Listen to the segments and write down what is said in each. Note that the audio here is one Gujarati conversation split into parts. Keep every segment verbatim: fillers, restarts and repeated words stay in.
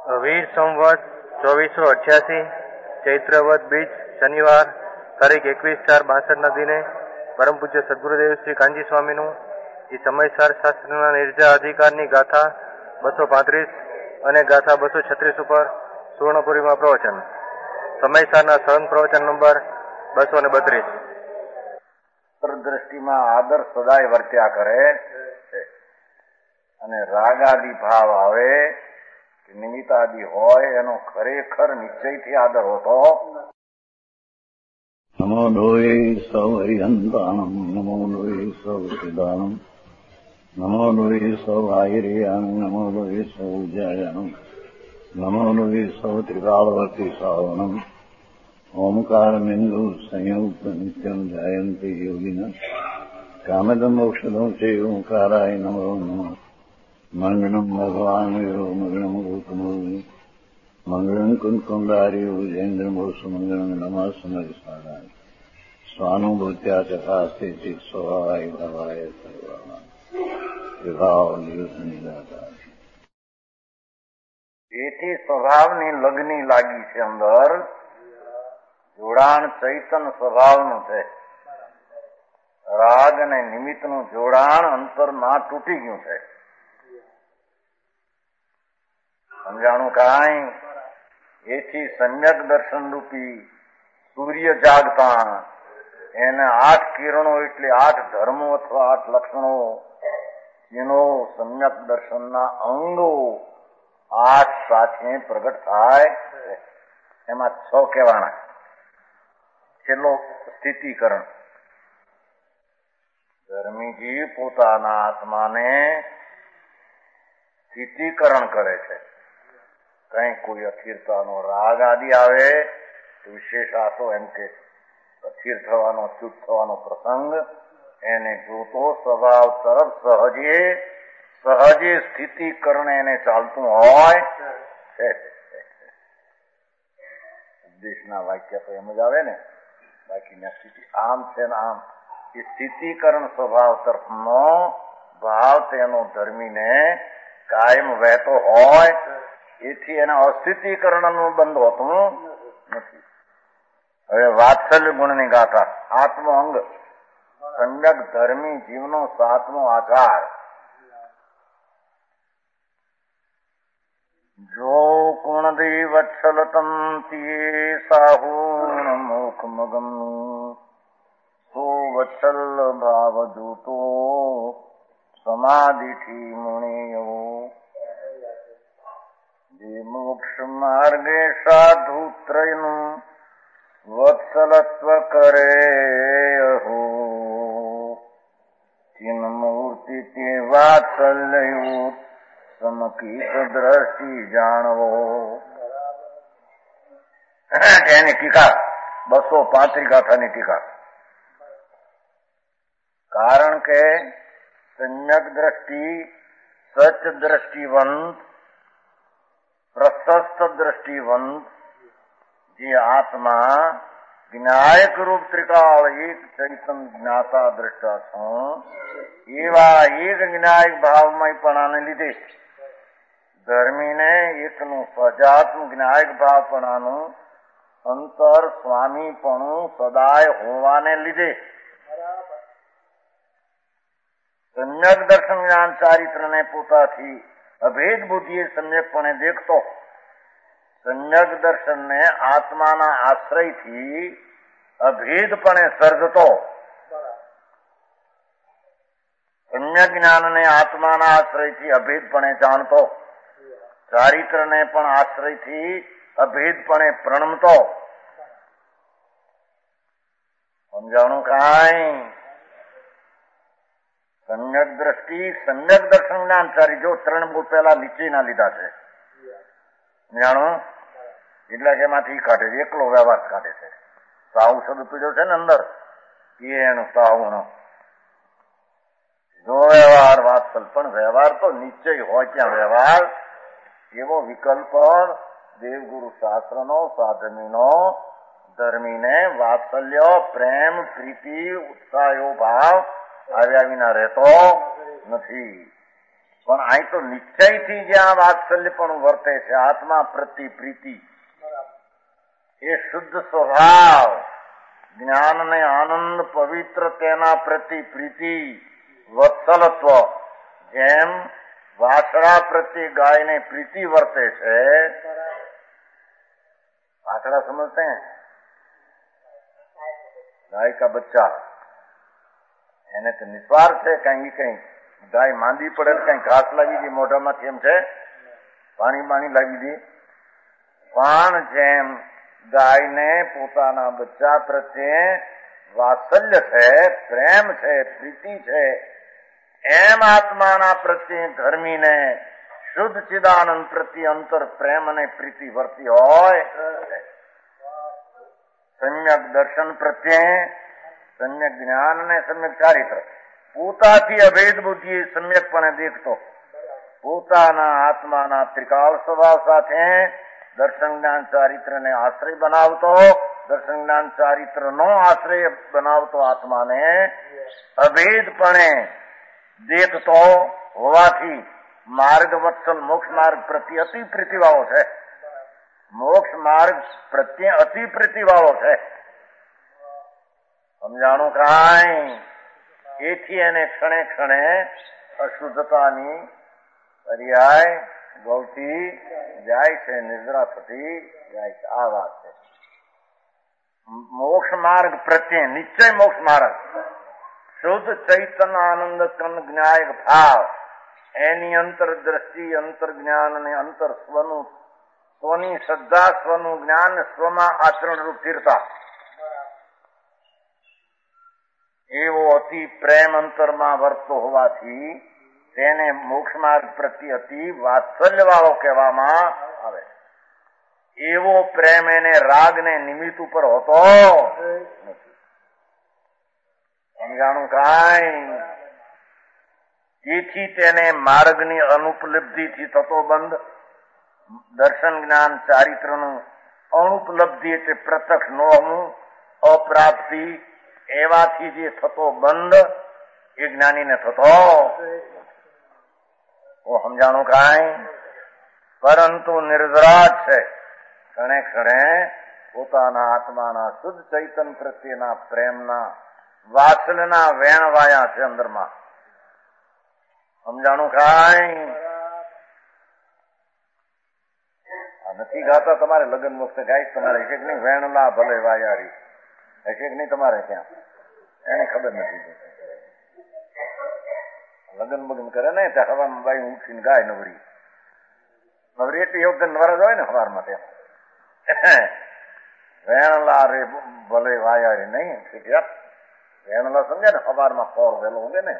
વીર સંવત ચોવીસો અઠ્યાસી ચૈત્રવદ બીજ શનિવાર તારીખ એકવીસ ચાર બાસઠના દિને પરમ પૂજ્ય સદગુરુદેવ શ્રી કાંજી સ્વામીનું એ સમયસાર શાસ્ત્રના નિર્જા અધિકારની ગાથા બસો પાંત્રીસ અને ગાથા બસો છત્રીસ ઉપર સુવર્ણપુરીમાં પ્રવચન. સમયસારના સહન પ્રવચન નંબર બસો ને બત્રીસ. દ્રષ્ટિમાં આદર સદાય વર્ત્યા કરે છે અને રાગાદિ ભાવ આવે કે નિમિત્તાદિ હોય એનો ખરેખર નિશ્ચયથી આદર હોતો. નમો લોહી સૌ હરિહંતાણમ નમો લોહી સૌ સિદ્ધાણમ નમો લોહી સૌ આયર્યાન નમો લોહી સૌ જયાનમ નમો લોહી સૌ ત્રિકાળવતી સાવનમ ઓમકાર બિંદુ સંયુક્ત નિત્યમ જાયંતી યોગિના કામદમ ઔષધમ છે ઓંકારાય નમો નમઃ. મંગળમ ભગવાન વીરો મંગળમ ગૌતમોની મંગળમ કુંકુંડારી ઉજેન્દ્રમોસુ મંગળમ નમઃ સમયસારાય સ્વાનુભૂત્યા ચકાસ્તે ચિત સ્વભાવાય ભાવાય સર્વાય વિભાવ નિયુત નિરાકાર. એથી સ્વભાવની લગ્ની લાગી છે. અંદર જોડાણ ચૈતન સ્વભાવનું છે. રાગ અને નિમિત્તનું જોડાણ અંતર ના તૂટી ગયું છે. સમજાણું કાંઈ? એથી સમ્યક દર્શન રૂપી સૂર્ય જાગતા એને આઠ કિરણો એટલે આઠ ધર્મો અથવા આઠ લક્ષણો જેનો સમ્યક દર્શનના અંગો આઠ સાથે પ્રગટ થાય એમાં છ કહેવાના. છેલ્લો સ્થિતિકરણ. ધર્મીજી પોતાના આત્માને સ્થિતિકરણ કરે છે. કઈ કોઈ અસ્થિરતાનો રાગ આદિ આવે તો વિશેષ આશો એમ કે અસ્થિર થવાનો ચૂપ થવાનો પ્રસંગ એને જોતો સ્વભાવ તરફ સહજે સહજે સ્થિતિકરણ એને ચાલતું હોય. ઉપદેશના વાક્ય તો એમ જ આવે ને, બાકીના સ્થિતિ આમ છે ને આમ. એ સ્થિતિકરણ સ્વભાવ તરફનો ભાવ તેનો ધર્મીને કાયમ વહેતો હોય. એથી એના અસ્થિતિકરણનું બંધ હોતું નથી. હવે વાત્સલ્ય ગુણની ગાથા આત્મ અંગ સમ્યક ધર્મી જીવનો સાતમો આધાર. જો કુણદી વત્સલતમ તિયે સાહુણ મુખ મગમ સો વત્સલ ભાવ જૂતો સમાધિથી મુનિયો. જે મોક્ષ માર્ગે સાધુ ત્રયનું વત્સલત્વ કરે અહો ચિન્ન મૂર્તિ તે વાત્સલ્યયુત સમકીત દ્રષ્ટિ જાણવો. એની ટીકા બસો પાંત્રીસ ગાથાની ટીકા. કારણ કે સમ્યક દ્રષ્ટિ સચ દ્રષ્ટિવંત પ્રશસ્ત દ્રષ્ટિવંત જે આત્મા જ્ઞાયક રૂપ ત્રિકાળ એક ચૈતન જ્ઞાતા દ્રષ્ટા છું એવા એક જ્ઞાયક ભાવમયપણાને લીધે ધર્મીને એકનું સજાતનું જ્ઞાયક ભાવપણાનું અંતર સ્વામીપણું સદાય હોવાને લીધે સમ્યક દર્શન જ્ઞાન ચારિત્રને પોતાથી અભેદ બુદ્ધિએ સમ્યકપણે દેખતો, સમ્યક દર્શનને આત્માના આશ્રયથી અભેદપણે સર્જતો, સમ્યક જ્ઞાનને આત્માના આશ્રયથી અભેદપણે જાણતો, ચારિત્રને પણ આશ્રયથી અભેદપણે પ્રણમતો. સમજાણું કાંઈ? સમ્યક દ્રષ્ટિ સમ્યક દર્શન જ્ઞાન ચારી જો ત્રણ બહુ પહેલા નીચેના લીધા છે. જાણું એટલે કે એમાંથી કાઢે છે, એકલો વ્યવહાર કાઢે છે. સાહુ શબ્દ પીડ્યો છે ને અંદર એનો સાહુનો જો વ્યવહાર વાત્સલ પણ વ્યવહાર તો નિશ્ચય હોય ત્યાં વ્યવહાર એવો વિકલ્પ દેવગુરુ શાસ્ત્રનો સાધનીનો ધર્મીને વાત્સલ્ય પ્રેમ પ્રીતિ ઉત્સાહ એવો ભાવ આવ્યા વિના રહેતો નથી. પણ અહીં તો નિશ્ચયથી જ્યાં વાત્સલ્યપણું વર્તે છે, આત્મા પ્રતિ પ્રીતિ, એ શુદ્ધ સ્વભાવ, જ્ઞાન ને આનંદ પવિત્ર તેના પ્રતિ પ્રીતિ, વત્સલત્વ, જેમ વાછડા પ્રત્યે ગાયને પ્રીતિ વર્તે છે. वाछड़ा समझते हैं? गाय का बच्चा એને તો નિસ્વાર્થ છે. કઈ કઈ ગાય માંદી પડે કઈ ઘાસ લાવી દી મોઢામાંથી, એમ છે પાણી પાણી લાવી દી. પણ જેમ ગાયને પોતાના બચ્ચા પ્રત્યે વાત્સલ્ય છે, પ્રેમ છે, પ્રીતિ છે, એમ આત્માના પ્રત્યે ધર્મીને શુદ્ધ ચિદાનંદ પ્રત્યે અંતર પ્રેમ અને પ્રીતિ વર્તી હોય. સમ્યક દર્શન પ્રત્યે, સમ્યક જ્ઞાન અને સમ્યક ચારિત્ર, પોતાથી અભેદ બુદ્ધિ સમ્યકપણે દેખતો, પોતાના આત્માના ત્રિકાળ સ્વભાવ સાથે દર્શન જ્ઞાન ચારિત્રને આશ્રય બનાવતો, દર્શન જ્ઞાન ચારિત્રનો આશ્રય બનાવતો આત્માને અભેદપણે દેખતો હોવાથી માર્ગ વત્સલ મોક્ષ માર્ગ પ્રત્યે અતિ પ્રીતિવાળો છે. મોક્ષ માર્ગ પ્રત્યે અતિ પ્રીતિવાળો છે. સમજાણું કાંઈ? એથી એને ક્ષણે ક્ષણે અશુદ્ધતાની પર્યાય ગૌતી જાય છે, નિદ્રા થતી જાય છે. આ વાત છે. મોક્ષ માર્ગ પ્રત્યે નિશ્ચય મોક્ષ માર્ગ, શુદ્ધ ચૈતન્ય આનંદ કંદ જ્ઞાયક ભાવ, એની અંતર દ્રષ્ટિ, અંતર જ્ઞાન અને અંતર સ્વનું, સ્વની શ્રદ્ધા, સ્વનું જ્ઞાન, સ્વમાં આચરણ રૂપ સ્થિરતા, એવો અતિ પ્રેમ અંતરમાં વર્તતો હોવાથી તેને મોક્ષ માર્ગ પ્રત્યે અતિ વાત્સલ્ય વાળો કહેવામાં આવે. એવો પ્રેમ એને રાગ ને નિમિત્ત ઉપર હોતો નથી. સમજાણું કાંઈ? તેથી તેને માર્ગની અનુપલબ્ધિથી થતો બંધ, દર્શન જ્ઞાન ચારિત્રનું અનુપલબ્ધિ એટલે પ્રત્યક્ષ નો હોવું, અપ્રાપ્તિ, એવાથી જે થતો બંધ એ જ્ઞાનીને થતો. ઓ સમજાણું કાંઈ? પરંતુ નિર્જરાજ છે, ક્ષણે ક્ષણે પોતાના આત્માના શુદ્ધ ચૈતન્ય પ્રત્યેના પ્રેમના વાત્સલ્યના વેણ વાયા છે અંદરમાં. સમજાણું કાંઈ? નથી ગાતા તમારે લગ્ન વખતે ગાય તમારે છે કે નહીં? વેણલા ભલે વાયારી હશે કે નહીં તમારે ત્યાં? એને ખબર નથી. લગ્ન બગન કરે ને ત્યાં હવામાં બાઈ ઉઠીને ગાય નવરી નવરી એટલે એ વખતે નવરા જ હોય ને સવારમાં ત્યાં વેણલા રે ભલે વાયારી નહીં. વેણલા સમજે ને સવારમાં ખોર વહેલો ઊંઘે ને,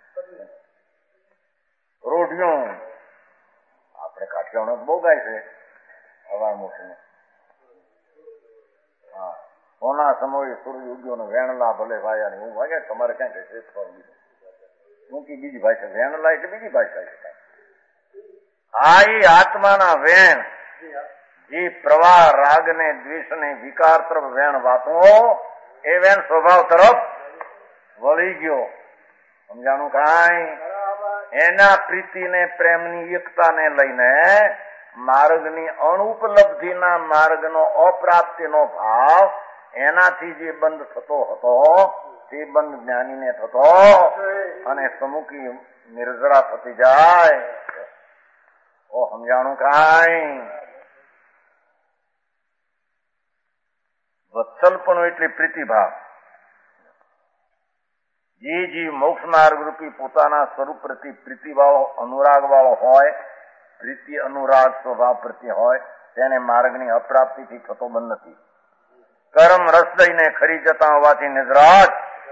રોઢિયું આપણે કાઠિયાવાડ બહુ ગાય છે સવાર મોટીને. હા, સોના સમયે સૂર્ય ઉગ્યો ને વેણલા ભલે વાયા ને હું વાગે. તમારે ક્યાં કહે છે ઊંકી બીજી ભાષા, વેણલા એટલે બીજી ભાષા છે. આ એ આત્માના વેણ, જે પ્રવાહ રાગ ને દ્વેષ ને વિકાર તરફ વેણ વાતો, એ વેણ સ્વભાવ તરફ વળી ગયો. સમજાણું કાંઈ? એના પ્રીતિ ને પ્રેમની એકતાને લઈને માર્ગની અનુપલબ્ધિના માર્ગનો અપ્રાપ્તિનો ભાવ, એનાથી જે બંધ થતો હતો તે બંધ જ્ઞાનીને થતો અને સમુખી નિર્જરા થતી જાય. ઓ સમજાણું કાંઈ? વત્સલપણું એટલે પ્રીતિભાવ. જે જીવ મોક્ષ માર્ગ રૂપી પોતાના સ્વરૂપ પ્રતિ પ્રીતિ વાળો, અનુરાગ વાળો હોય, પ્રીતિ અનુરાગ સ્વભાવ પ્રત્યે હોય, તેને માર્ગની અપ્રાપ્તિથી થતો બંધ નથી. કર્મ રસ દઈને ખરી જતા હોવાથી નિદ્રાજ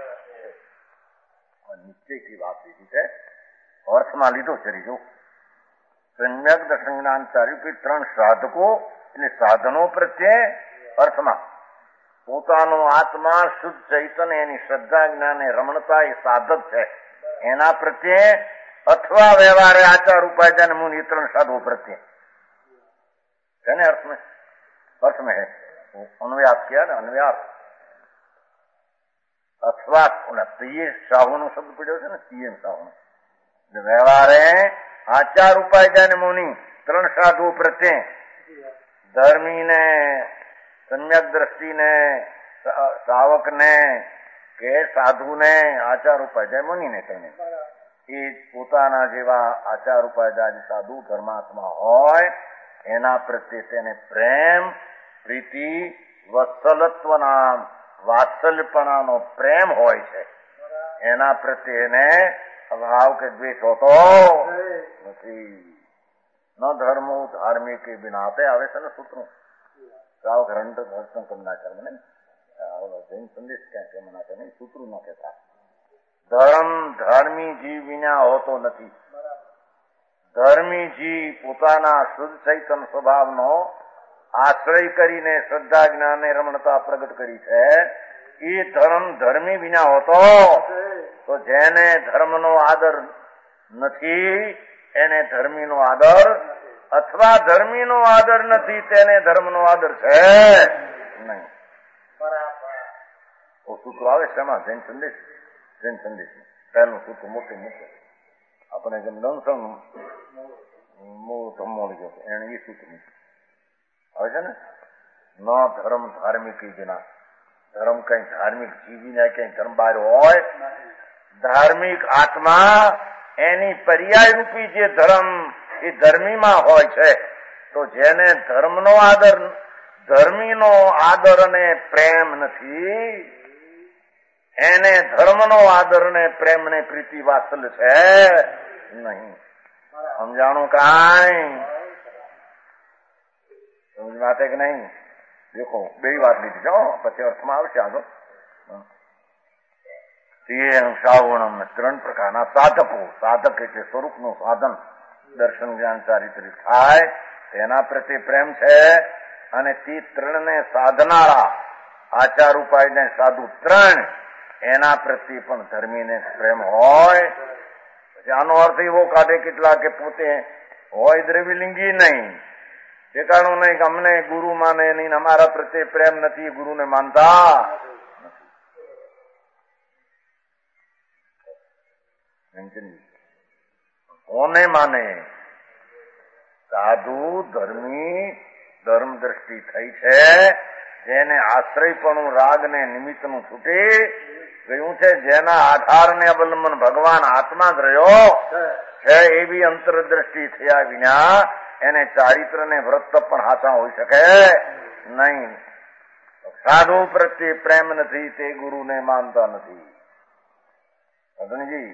નિશ્ચયથી વાત લીધી છે, અર્થમાં લીધો છે. જો સમ્યક દર્શન જ્ઞાન ચાર્યું ત્રણ સાધકો એટલે સાધનો પ્રત્યે અર્થમાં પોતાનો આત્મા શુદ્ધ ચૈતન્ય, એની શ્રદ્ધા જ્ઞાન એ રમણતા એ સાધક છે એના પ્રત્યે, અથવા વ્યવહારે આચાર ઉપાય મુનિ ત્રણ સાધુ પ્રત્યે છે ને. अर्थ में अर्थ में है अन्वयात किया ना, अन्वयात અથવા પીએ સાહુ નો શબ્દ પડ્યો છે ને, પીએમ સાહુ. વ્યવહારે આચાર ઉપાય ને મુનિ ત્રણ સાધુ પ્રત્યે ધર્મીને, સમ્યક દ્રષ્ટિને, સાવકને કે સાધુને આચાર ઉપાય મુનિને તેને એ પોતાના જેવા આચાર ઉપાય સાધુ ધર્માત્મા હોય એના પ્રત્યે તેને પ્રેમ, પ્રીતિ, વત્સલત્વના વાત્સલ્યપણાનો પ્રેમ હોય છે. એના પ્રત્યે એને અભાવ કે દ્વેષ હોતો નથી. ન ધર્મો ધાર્મિક બિનાતે આવે છે ને સૂત્રું સાવ ગ્રંથ દર્શન કરના કર્મ ને જૈન સંદેશ ક્યાં છે મના નહીં સૂત્રું ન કહેતા. ધર્મ ધર્મી જીવ વિના હોતો નથી. ધર્મી જીવ પોતાના શુદ્ધ ચૈતન્ય સ્વભાવનો આશ્રય કરીને શ્રદ્ધા જ્ઞાને રમણતા પ્રગટ કરી છે. એ ધર્મ ધર્મી વિના હોતો તો જેને ધર્મનો આદર નથી એને ધર્મીનો આદર, અથવા ધર્મીનો આદર નથી તેને ધર્મનો આદર છે નહીં. સૂત્રો આવે છે એમાં જૈન સંદેશ જૈન સંદેશ પહેલું સૂત્ર મોટું મોટું આપણે જેમ દંસણ મળી ગયો એને એ સૂત્ર આવે છે ને. ન ધર્મ ધાર્મિક વિના ધર્મ કઈ ધાર્મિક જીવીને કઈ ધર્મ બહાર હોય. ધાર્મિક આત્મા એની પર્યાય રૂપી જે ધર્મ એ ધર્મીમાં હોય છે. તો જેને ધર્મનો આદર, ધર્મીનો આદર અને પ્રેમ નથી એને ધર્મનો આદર ને પ્રેમ ને પ્રીતિ વાત્સલ છે નહીં. સમજાણું કાંઈ સમજ માટે કે નહીં? દેખો બે વાત લીધી છો પછી અર્થમાં આવશે આગળ. શ્રાવણમ ત્રણ પ્રકારના સાધકો, સાધક એટલે સ્વરૂપનું સાધન દર્શન જ્ઞાન ચારિત્ર થાય તેના પ્રત્યે પ્રેમ છે. અને તે ત્રણને સાધનારા આચાર ઉપાય ને સાધુ ત્રણ એના પ્રત્યે પણ ધર્મીને પ્રેમ હોય. પછી આનો અર્થ એવો કાઢે કેટલા કે પોતે હોય દ્રવ્યલિંગી નહીં, ઠેકાણું નહીં કે અમને ગુરુ માને નહીં, અમારા પ્રત્યે પ્રેમ નથી, ગુરુને માનતા કોને માને? સાધુ ધર્મી ધર્મ દ્રષ્ટિ થઈ છે જેને આશ્રયપણું રાગ ને નિમિત્ત નું છૂટી ગયું છે, જેના આધાર ને અવલંબન ભગવાન આત્મા જ રહ્યો છે એવી અંતરદ્રષ્ટિ થયા વિના એને ચારિત્ર ને વ્રત પણ હાથા હોઈ શકે નહીં. સાધુ પ્રત્યે પ્રેમ નથી તે ગુરુને માનતા નથી. અગ્નિજી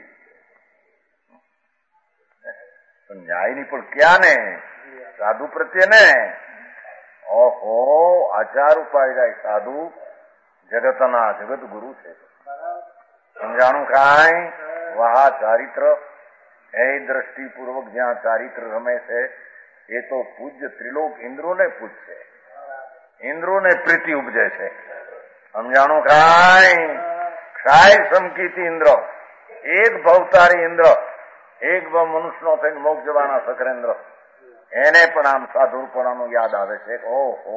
ન્યાયની પણ ક્યાં ને સાધુ પ્રત્યે ને ઓહો આચાર ઉપાય જાય સાધુ જગતના જગત ગુરુ છે. સમજાણું કાંઈ? વહા ચારિત્ર એ દ્રષ્ટિપૂર્વક જ્યાં ચારિત્ર રમે છે એ તો પૂજ્ય ત્રિલોક ઇન્દ્રોને પૂજશે, ઇન્દ્રોને પ્રીતિ ઉપજે છે. સમજાણું કાંઈ? ક્ષાય સમકીતી ઇન્દ્ર, એક ભવતારી ઇન્દ્ર, એક ભવ મનુષ્યનો થઈને મોક્ષ જવાના સકરેન્દ્ર, એને પણ આમ સાધુપણાનું યાદ આવે છે. ઓહો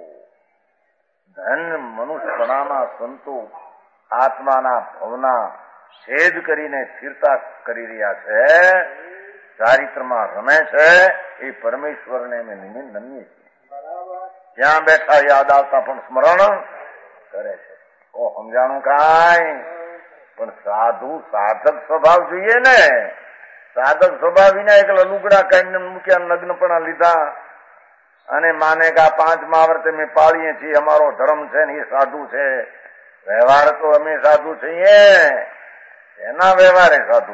ધન મનુષ્યપણાના સંતો આત્માના ભવના છેદ કરીને સ્થિરતા કરી રહ્યા છે, ચારિત્રમાં રમે છે. એ પરમેશ્વરને અમે નમીએ છીએ. ત્યાં બેઠા યાદ આવતા પણ સ્મરણ કરે છે. ઓ સમજાણું કાંઈ? પણ સાધુ સાધક સ્વભાવ જોઈએ ને. સાધક સ્વભાવ વિના એકલા લુગડા કાઢીને મૂક્યા, લગ્નપણા લીધા અને માને કે આ પાંચ મહાવ્રત અમે પાળીએ છીએ, અમારો ધર્મ છે ને એ સાધુ છે. વ્યવહાર તો અમે સાધુ છીએ, એના વ્યવહારે સાધુ.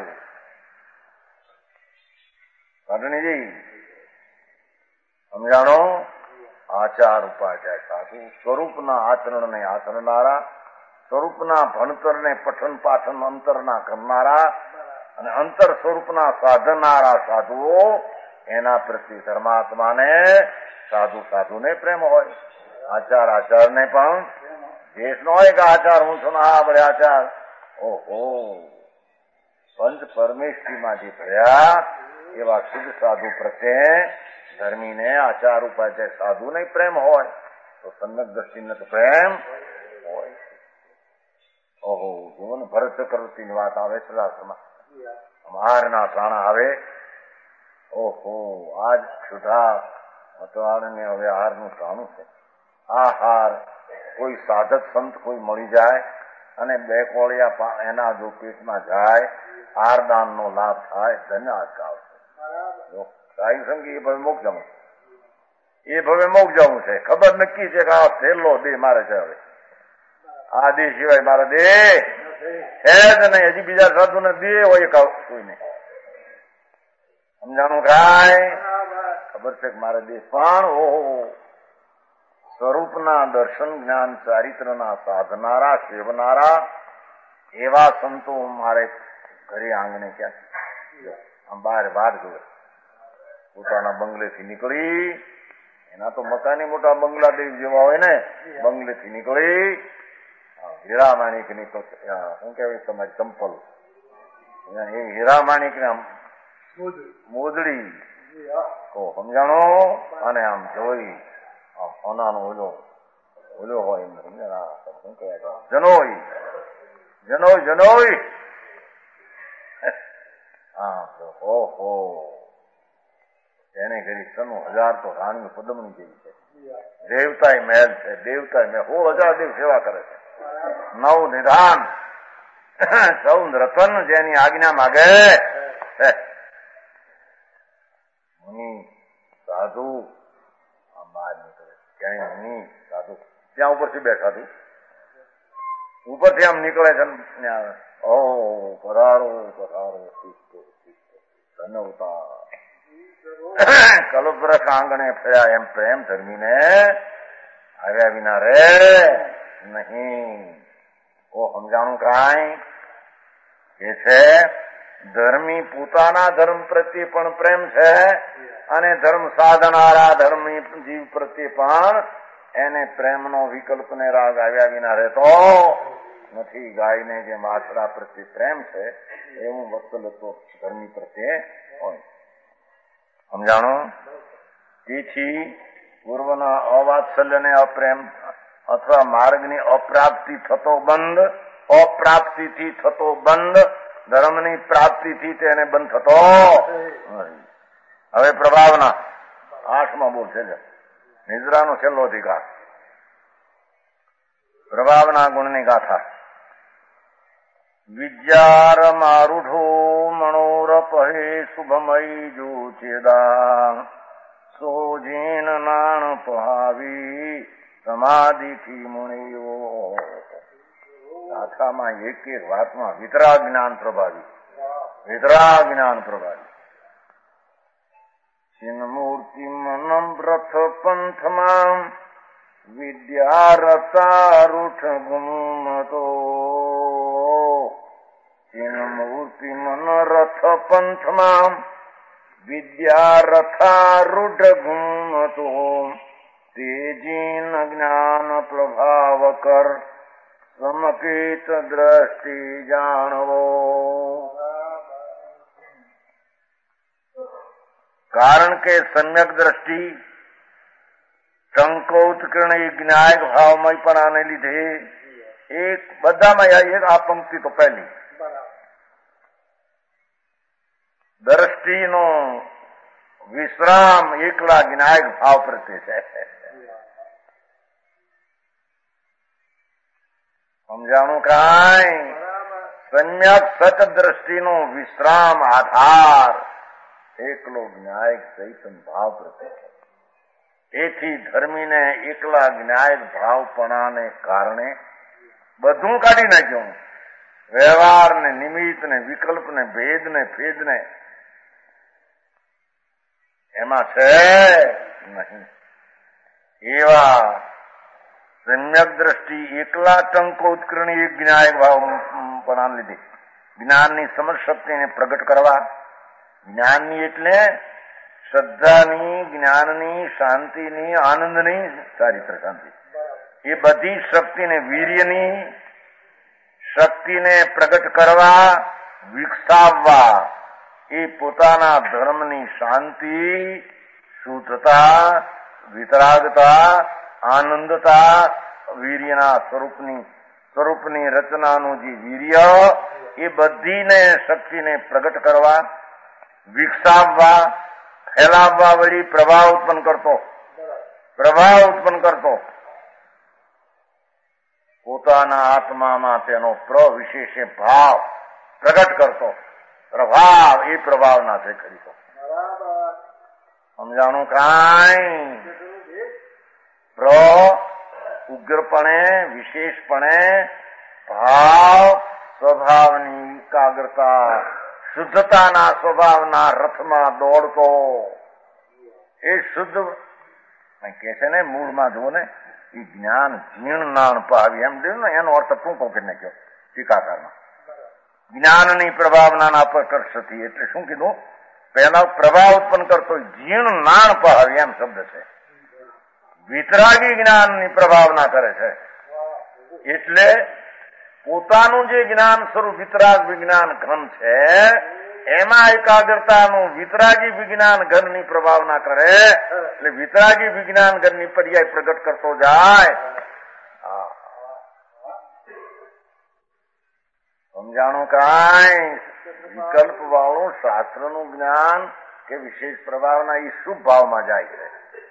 ઘટણીજી સમજાણો? આચાર ઉપાચાર સાધુ સ્વરૂપના આચરણને આચરનારા, સ્વરૂપના ભણતરને પઠન પાઠન અંતરના કરનારા અને અંતર સ્વરૂપના સાધનારા સાધુઓ, એના પ્રત્યે ધર્માત્માને સાધુ સાધુને પ્રેમ હોય. આચાર આચારને પણ દેશ નો હોય કે આચાર હું છું હા બળે આચાર. ઓહો પંચ પરમેશ્વરીમાં જે ભર્યા એવા શુદ્ધ સાધુ પ્રત્યે ધર્મીને આચાર ઉપાય સાધુને પ્રેમ હોય તો સમ્યક દ્રષ્ટિને તો પ્રેમ હોય. ઓહો જીવન ભરત ચક્રવર્તીની વાત આવે છે શાસ્ત્રમાં. મારના પ્રાણા આવે ઓહો, આજ ક્ષુધા અટવાળને હવે હારનું ટાણું છે. આ હાર કોઈ સાધક સંત કોઈ મળી જાય અને બે કોળિયા એના જો પેટમાં જાય, હારદાન નો લાભ થાય, ધન્ય આજકાલ સાઈ સંગી એ ભવે મોક જવું, એ ભવે મોક જવું છે. ખબર નક્કી છે કે આ છેલ્લો દેહ મારે છે. હવે આ દેહ સિવાય મારા દેહ છે જ નહીં. હજી બીજા સાધુ ને દેહ હોય કોઈ નહીં. સમજાણું કાંઈ? ખબર છે કે મારે દેહ પણ ઓહો સ્વરૂપના દર્શન જ્ઞાન ચારિત્રના સાધનારા સેવનારા એવા સંતો મારે ઘરે આંગણે ક્યાં બહાર વાત જોવે. પોતાના બંગલેથી નીકળી, એના તો મકાની મોટા બંગલા દેવ જેવા હોય ને, બંગલેથી નીકળી હીરા માણિક ની તો શું કહેવાય તમારી ચંપલ, એ હીરા માણિક ને આમ મોજડી તો સમજાણો, અને આમ જોઈ સોનાનો ઓલો ઓલો હોય એમ સમજણ, શું કહેવાય જનોઈ જનોઈ જનોઈ હા ઓહો, એને કરી સનું હજાર તો રાણીઓ પદમણી જેવી છે. દેવતાય મહેલ છે, દેવતાય મહેલ હો હજાર દેવ સેવા કરે છે. નવ નિધાન ચૌદ રતન જેની આજ્ઞા માગે. મુનિ સાધુ આમ બહાર નીકળે, ક્યાંય મુનિ સાધુ ત્યાં ઉપરથી બેઠા હતું, ઉપરથી આમ નીકળે છે. ઓ પધારો પધારો ધન્યવતા કલ્પવૃક્ષ આંગણે ફર્યા એમ પ્રેમ ધર્મીને આવ્યા વિના રે નહીં. ઓ સમજાણું કાંઈ એ છે? ધર્મી પોતાના ધર્મ પ્રત્યે પણ પ્રેમ છે અને ધર્મ સાધનારા ધર્મી જીવ પ્રત્યે પણ એને પ્રેમનો વિકલ્પ ને રાગ આવ્યા વિના રહેતો નથી. ગાયને જે માછડા પ્રત્યે પ્રેમ છે એવું વત્સલત્વ ધર્મી પ્રત્યે હોય. સમજાણું? તેથી પૂર્વના અવાત્સલ્ય ને અપ્રેમ અથવા માર્ગની અપ્રાપ્તિ થતો બંધ, અપ્રાપ્તિથી થતો બંધ, ધર્મની પ્રાપ્તિથી તેને બંધ થતો. હવે પ્રભાવના આઠમાં બોલ છે, નિદ્રાનો છેલ્લો અધિકાર, પ્રભાવના ગુણની ગાથા. વિદ્યારમારૂઢો મણોરપહે શુભમયી જોચેદા સોજીન નાણ પહાવી સમાધિથી મુનિયો. ગાથામાં એક એક વાતમાં વિતરા જ્ઞાન પ્રભાવી, વિતરા જ્ઞાન પ્રભાવી. ચિન્મૂર્તિ મનમ્રથ પંથમાં વિદ્યારતારૂઠ ગુમતો. ચિન્મૂર્તિ મનરથ પંથમાં વિદ્યારથારૂઢ ગુમતો. તેજીન જ્ઞાન પ્રભાવ કર સમકેત દ્રષ્ટિ જાણવો. કારણ કે સમ્યક દ્રષ્ટિ ટંકોત્કીર્ણ જ્ઞાયક ભાવમય પણ આને લીધે એક બધામાં એક આ પંક્તિ તો પહેલી દ્રષ્ટિનો વિશ્રામ એકલા જ્ઞાયક ભાવ પ્રત્યે છે. સમજાણું કાંઈ? સમ્યક સત દ્રષ્ટિનો વિશ્રામ આધાર એકલો જ્ઞાયક ચૈતન ભાવ પ્રત્યે. એથી ધર્મીને એકલા જ્ઞાયક ભાવપણાને કારણે બધું કાઢી નાખ્યું. વ્યવહાર ને નિમિત્ત ને વિકલ્પ ને ભેદ ને ભેદ ને એમાં છે નહીં. એવા સમ્યક દ્રષ્ટિ એકલા ટંકોત્કીર્ણ એક જ્ઞાયક ભાવપણા લીધે જ્ઞાનની સમજ શક્તિને પ્રગટ કરવા. જ્ઞાનની એટલે શ્રદ્ધાની, જ્ઞાનની, શાંતિની, આનંદની, ચારિત્ર શાંતિ, એ બધી શક્તિને, વીર્યની શક્તિને પ્રગટ કરવા, વિકસાવવા. એ પોતાના ધર્મની શાંતિ, શુદ્ધતા, વિતરાગતા, આનંદતા, વીર્યના સ્વરૂપની સ્વરૂપની રચનાનું જે વીર્ય, એ બધીને શક્તિને પ્રગટ કરવા, વિકસાવવા. ફેલાવવા વળી પ્રભાવ ઉત્પન્ન કરતો, પ્રભાવ ઉત્પન્ન કરતો, પોતાના આત્મામાં તેનો પ્રવિશેષે ભાવ પ્રગટ કરતો, પ્રભાવ એ પ્રભાવના છે ખરી તો સમજાણું કાંઈ પ્ર ઉગ્રપણે વિશેષપણે ભાવ સ્વભાવની એકાગ્રતા શુદ્ધતાના સ્વભાવના રથમાં દોડતો એ શુદ્ધ કે છે ને મૂળમાં જુઓ ને એ જ્ઞાન જીણ નાણ પાવી એમ દે ને એનો અર્થ ટૂંકો કરીને કહ્યો ટીકાકારમાં જ્ઞાનની પ્રભાવના પ્રકર્ષથી એટલે શું કીધું પહેલા પ્રભાવ ઉત્પન્ન કરતો જીણ નાણ પાવી એમ શબ્દ છે વિતરાગી જ્ઞાનની પ્રભાવના કરે છે એટલે પોતાનું જે જ્ઞાન સ્વરૂપ વિતરાગ વિજ્ઞાન ઘન છે એમાં એકાગ્રતાનું વિતરાગી વિજ્ઞાન ઘનની પ્રભાવના કરે એટલે વિતરાગી વિજ્ઞાન ઘનની પર્યાય પ્રગટ કરતો જાય. સમજાણું કાંઈ વિકલ્પ વાળું શાસ્ત્રનું જ્ઞાન કે વિશેષ પ્રભાવના એ શુભ ભાવમાં જાય છે.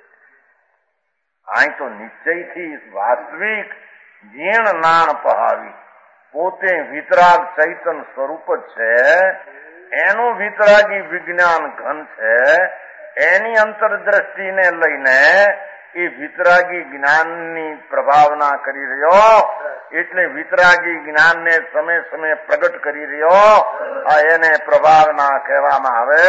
અહીં તો નિશ્ચયથી વાસ્તવિક જીણ નાણ પહાવી પોતે વિતરાગ ચૈતન સ્વરૂપ જ છે એનું વિતરાગી વિજ્ઞાન ઘન છે એની અંતરદ્રષ્ટિને લઈને એ વિતરાગી જ્ઞાનની પ્રભાવના કરી રહ્યો એટલે વિતરાગી જ્ઞાનને સમય સમય પ્રગટ કરી રહ્યો આ એને પ્રભાવના કહેવામાં આવે.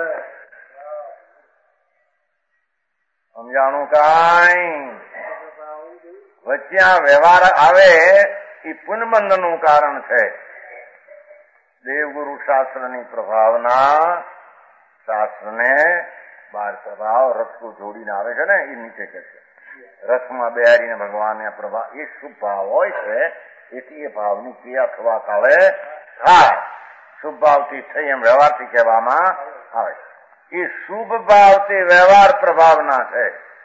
સમજાણું કાંઈ વચ્ચે વ્યવહાર આવે એ પુનબંધનું કારણ છે. દેવગુરુ શાસ્ત્રની પ્રભાવના શાસ્ત્રને બાર પ્રભાવ રથમાં જોડીને આવે છે ને એ નીચે કે છે રથમાં બેહારીને ભગવાનને પ્રભાવ એ શુભ ભાવ હોય છે એથી એ ભાવની ક્રિયા થવા કાળે થાય શુભ ભાવથી થઈ એમ વ્યવહારથી કહેવામાં આવે. એ શુભ ભાવથી વ્યવહાર પ્રભાવના છે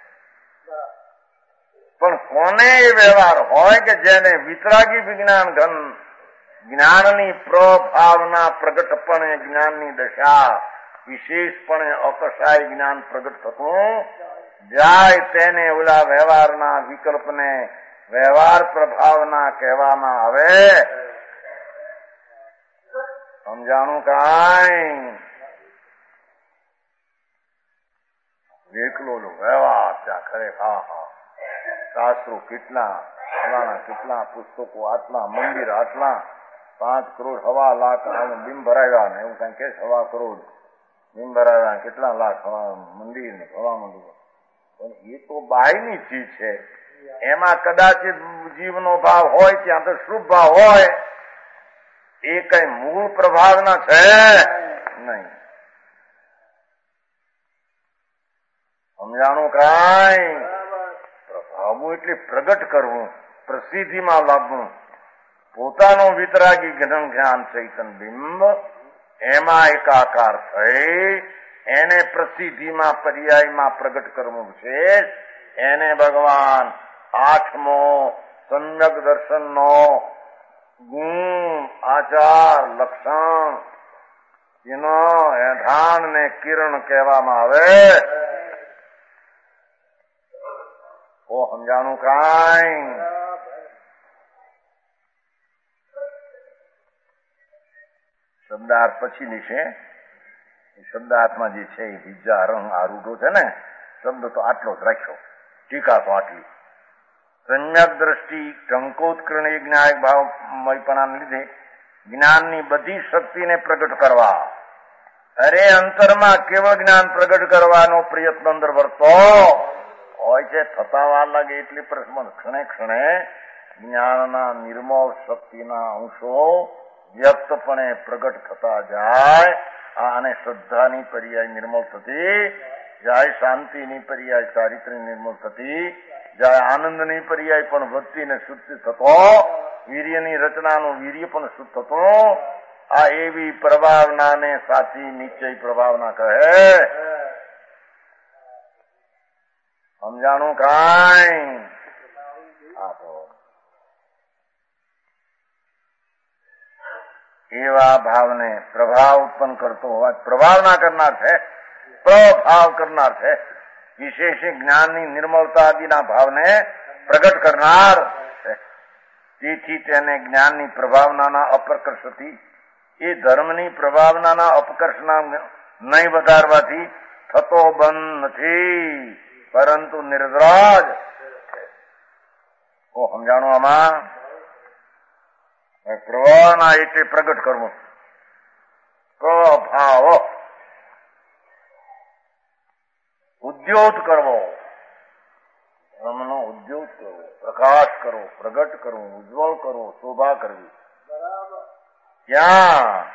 પણ કોને એ વ્યવહાર હોય કે જેને વિતરાગી વિજ્ઞાન ઘન જ્ઞાનની પ્રભાવના પ્રગટપણે જ્ઞાનની દશા વિશેષપણે અકશાય જ્ઞાન પ્રગટ થતું જાય તેને ઓલા વ્યવહારના વિકલ્પને વ્યવહાર પ્રભાવના કહેવામાં આવે. સમજાણું કાંઈ એકલો વ્યવહાર ત્યાં ખરેખર હા હા શાસ્ત્રો કેટલા ફલાણા કેટલા પુસ્તકો આટલા મંદિર આટલા પાંચ કરોડ હવા લાખ બિંબ ભરાવ્યા ને એવું કઈ કે હવા કરોડ બિંબ ભરાવ્યા કેટલા લાખ હવા મંદિર ને હવા મંદિર પણ એ તો બાયની ચીજ છે એમાં કદાચિત જીવનો ભાવ હોય ત્યાં તો શુભ ભાવ હોય એ કઈ મૂળ પ્રભાવના છે નહીં. સમજાણું કાંઈ પ્રભાવવું એટલે પ્રગટ કરવું પ્રસિદ્ધિમાં લાવવું પોતાનો વિતરાગી જ્ઞાન જ્ઞાન ચૈતન બિંબ એમાં એકાકાર થઈ એને પ્રસિદ્ધિમાં પર્યાયમાં પ્રગટ કરવું છે એને ભગવાન આઠમો સમ્યક દર્શનનો ગુણ આચાર લક્ષણ એનો એધાન ને કિરણ કહેવામાં આવે. ઓ સમજાણું કાંઈ શબ્દાર્થ પછીની છે શબ્દાર્થમાં જે છે એ બીજા રંગ આરૂઢો છે ને શબ્દ તો આટલો જ રાખ્યો ટીકા તો આટલી સમ્યક દ્રષ્ટિ ટંકોત્કર્ણી જ્ઞાયક ભાવમયપણાને લીધે જ્ઞાનની બધી શક્તિને પ્રગટ કરવા અરે અંતરમાં કેવળ જ્ઞાન પ્રગટ કરવાનો પ્રયત્ન અંદર વર્તો હોય છે થતા વાર લાગે એટલી પ્રશ્ન ક્ષણે ક્ષણે જ્ઞાનના નિર્મળ શક્તિના અંશો વ્યક્તપણે પ્રગટ થતા જાય અને શ્રદ્ધાની પર્યાય નિર્મળ થતી જાય શાંતિની પર્યાય ચારિત્ર્ય નિર્મળ થતી જાય આનંદની પર્યાય પણ વધતી ને શુદ્ધ થતો વીર્યની રચનાનું વીર્ય પણ શુદ્ધ થતું આ એવી પ્રભાવનાને સાચી નિશ્ચય પ્રભાવના કહે. સમજાણું કાંઈ આપો એવા ભાવને પ્રભાવ ઉત્પન્ન કરતો હોવા પ્રભાવના કરનાર છે પ્રભાવ કરનાર છે. વિશેષી જ્ઞાનની નિર્મળતા આદિના ભાવને પ્રગટ કરનાર છે. તેથી તેને જ્ઞાનની પ્રભાવનાના અપકર્ષથી એ ધર્મની પ્રભાવનાના અપકર્ષના નહીં વધારવાથી થતો બંધ નથી, પરંતુ નિર્દ્રાજ છે. ઓ સમજાણું આમાં? પ્રવાહના એટલે પ્રગટ કરવું, પ્રભાવ ઉદ્યોત કરવો, ધર્મનો ઉદ્યોત કરવો, પ્રકાશ કરવો, પ્રગટ કરવું, ઉજ્જવળ કરવો, શોભા કરવી. ક્યાં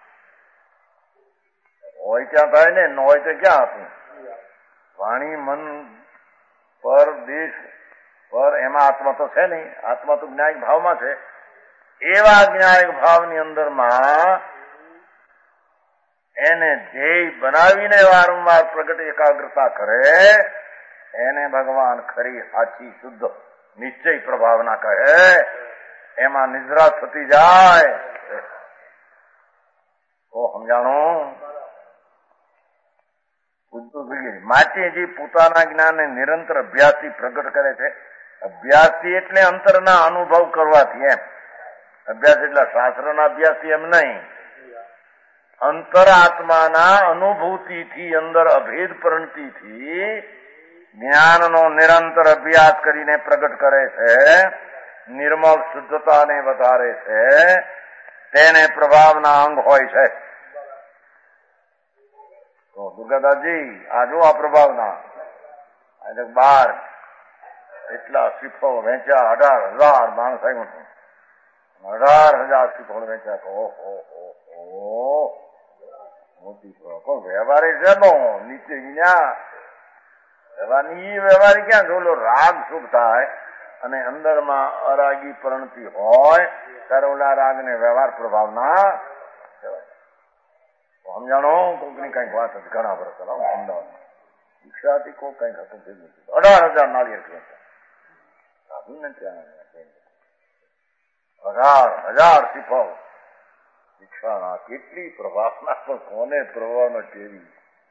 હોય ક્યાં થાય ને, ન હોય તો ક્યાં હતું? વાણી મન પર દેશ પર એમાં આત્મા તો છે નહીં, આત્મા તો જ્ઞાયક ભાવમાં છે. એવા જ્ઞાયક ભાવની અંદરમાં એને ધ્યેય બનાવીને વારંવાર પ્રગટ એકાગ્રતા કરે, એને ભગવાન ખરી સાચી શુદ્ધ નિશ્ચય પ્રભાવના કહે. એમાં નિદ્રા થતી જાય. તો સમજાણું? માટે જે પોતાના જ્ઞાનને નિરંતર અભ્યાસથી પ્રગટ કરે છે. અભ્યાસથી એટલે અંતરના અનુભવ કરવાથી, એમ અભ્યાસ એટલે શાસ્ત્રના અભ્યાસથી એમ નહીં, અંતરાત્માના અનુભૂતિથી, અંદર અભેદ પ્રણતિથી જ્ઞાનનો નિરંતર અભ્યાસ કરીને પ્રગટ કરે છે, નિર્મળ શુદ્ધતાને વધારે છે, તેને પ્રભાવના અંગ હોય છે. તો દુર્ગાદાસજી આ જો આ પ્રભાવના બાર એટલા શ્રીફળ વેચ્યા, અઢાર હજાર માણસ આવ્યું, અઢાર હજાર શ્રીફળ વેચ્યા. ઓહો મોટી કોઈ વ્યવહારી છે નો નીચે ગયા વ્યવહારની વ્યવહારી ક્યાં જોલો રાગ શુભ થાય અને અંદરમાં અરાગી પરણતી હોય ત્યારે ઓલા રાગ ને વ્યવહાર પ્રભાવના સમજાણો. કોઈકની કઈક વાત હતી ઘણા વર્ષ પહેલા અમદાવાદ દીક્ષા હતી, કોઈ કઈક હતું ભેગું અઢાર હજાર નાળિયેર સાધુ ને ત્યાં અઢાર હજાર શ્રીફળ દીક્ષાના. કેટલી પ્રભાવના પણ કોને પ્રભાવના કેવી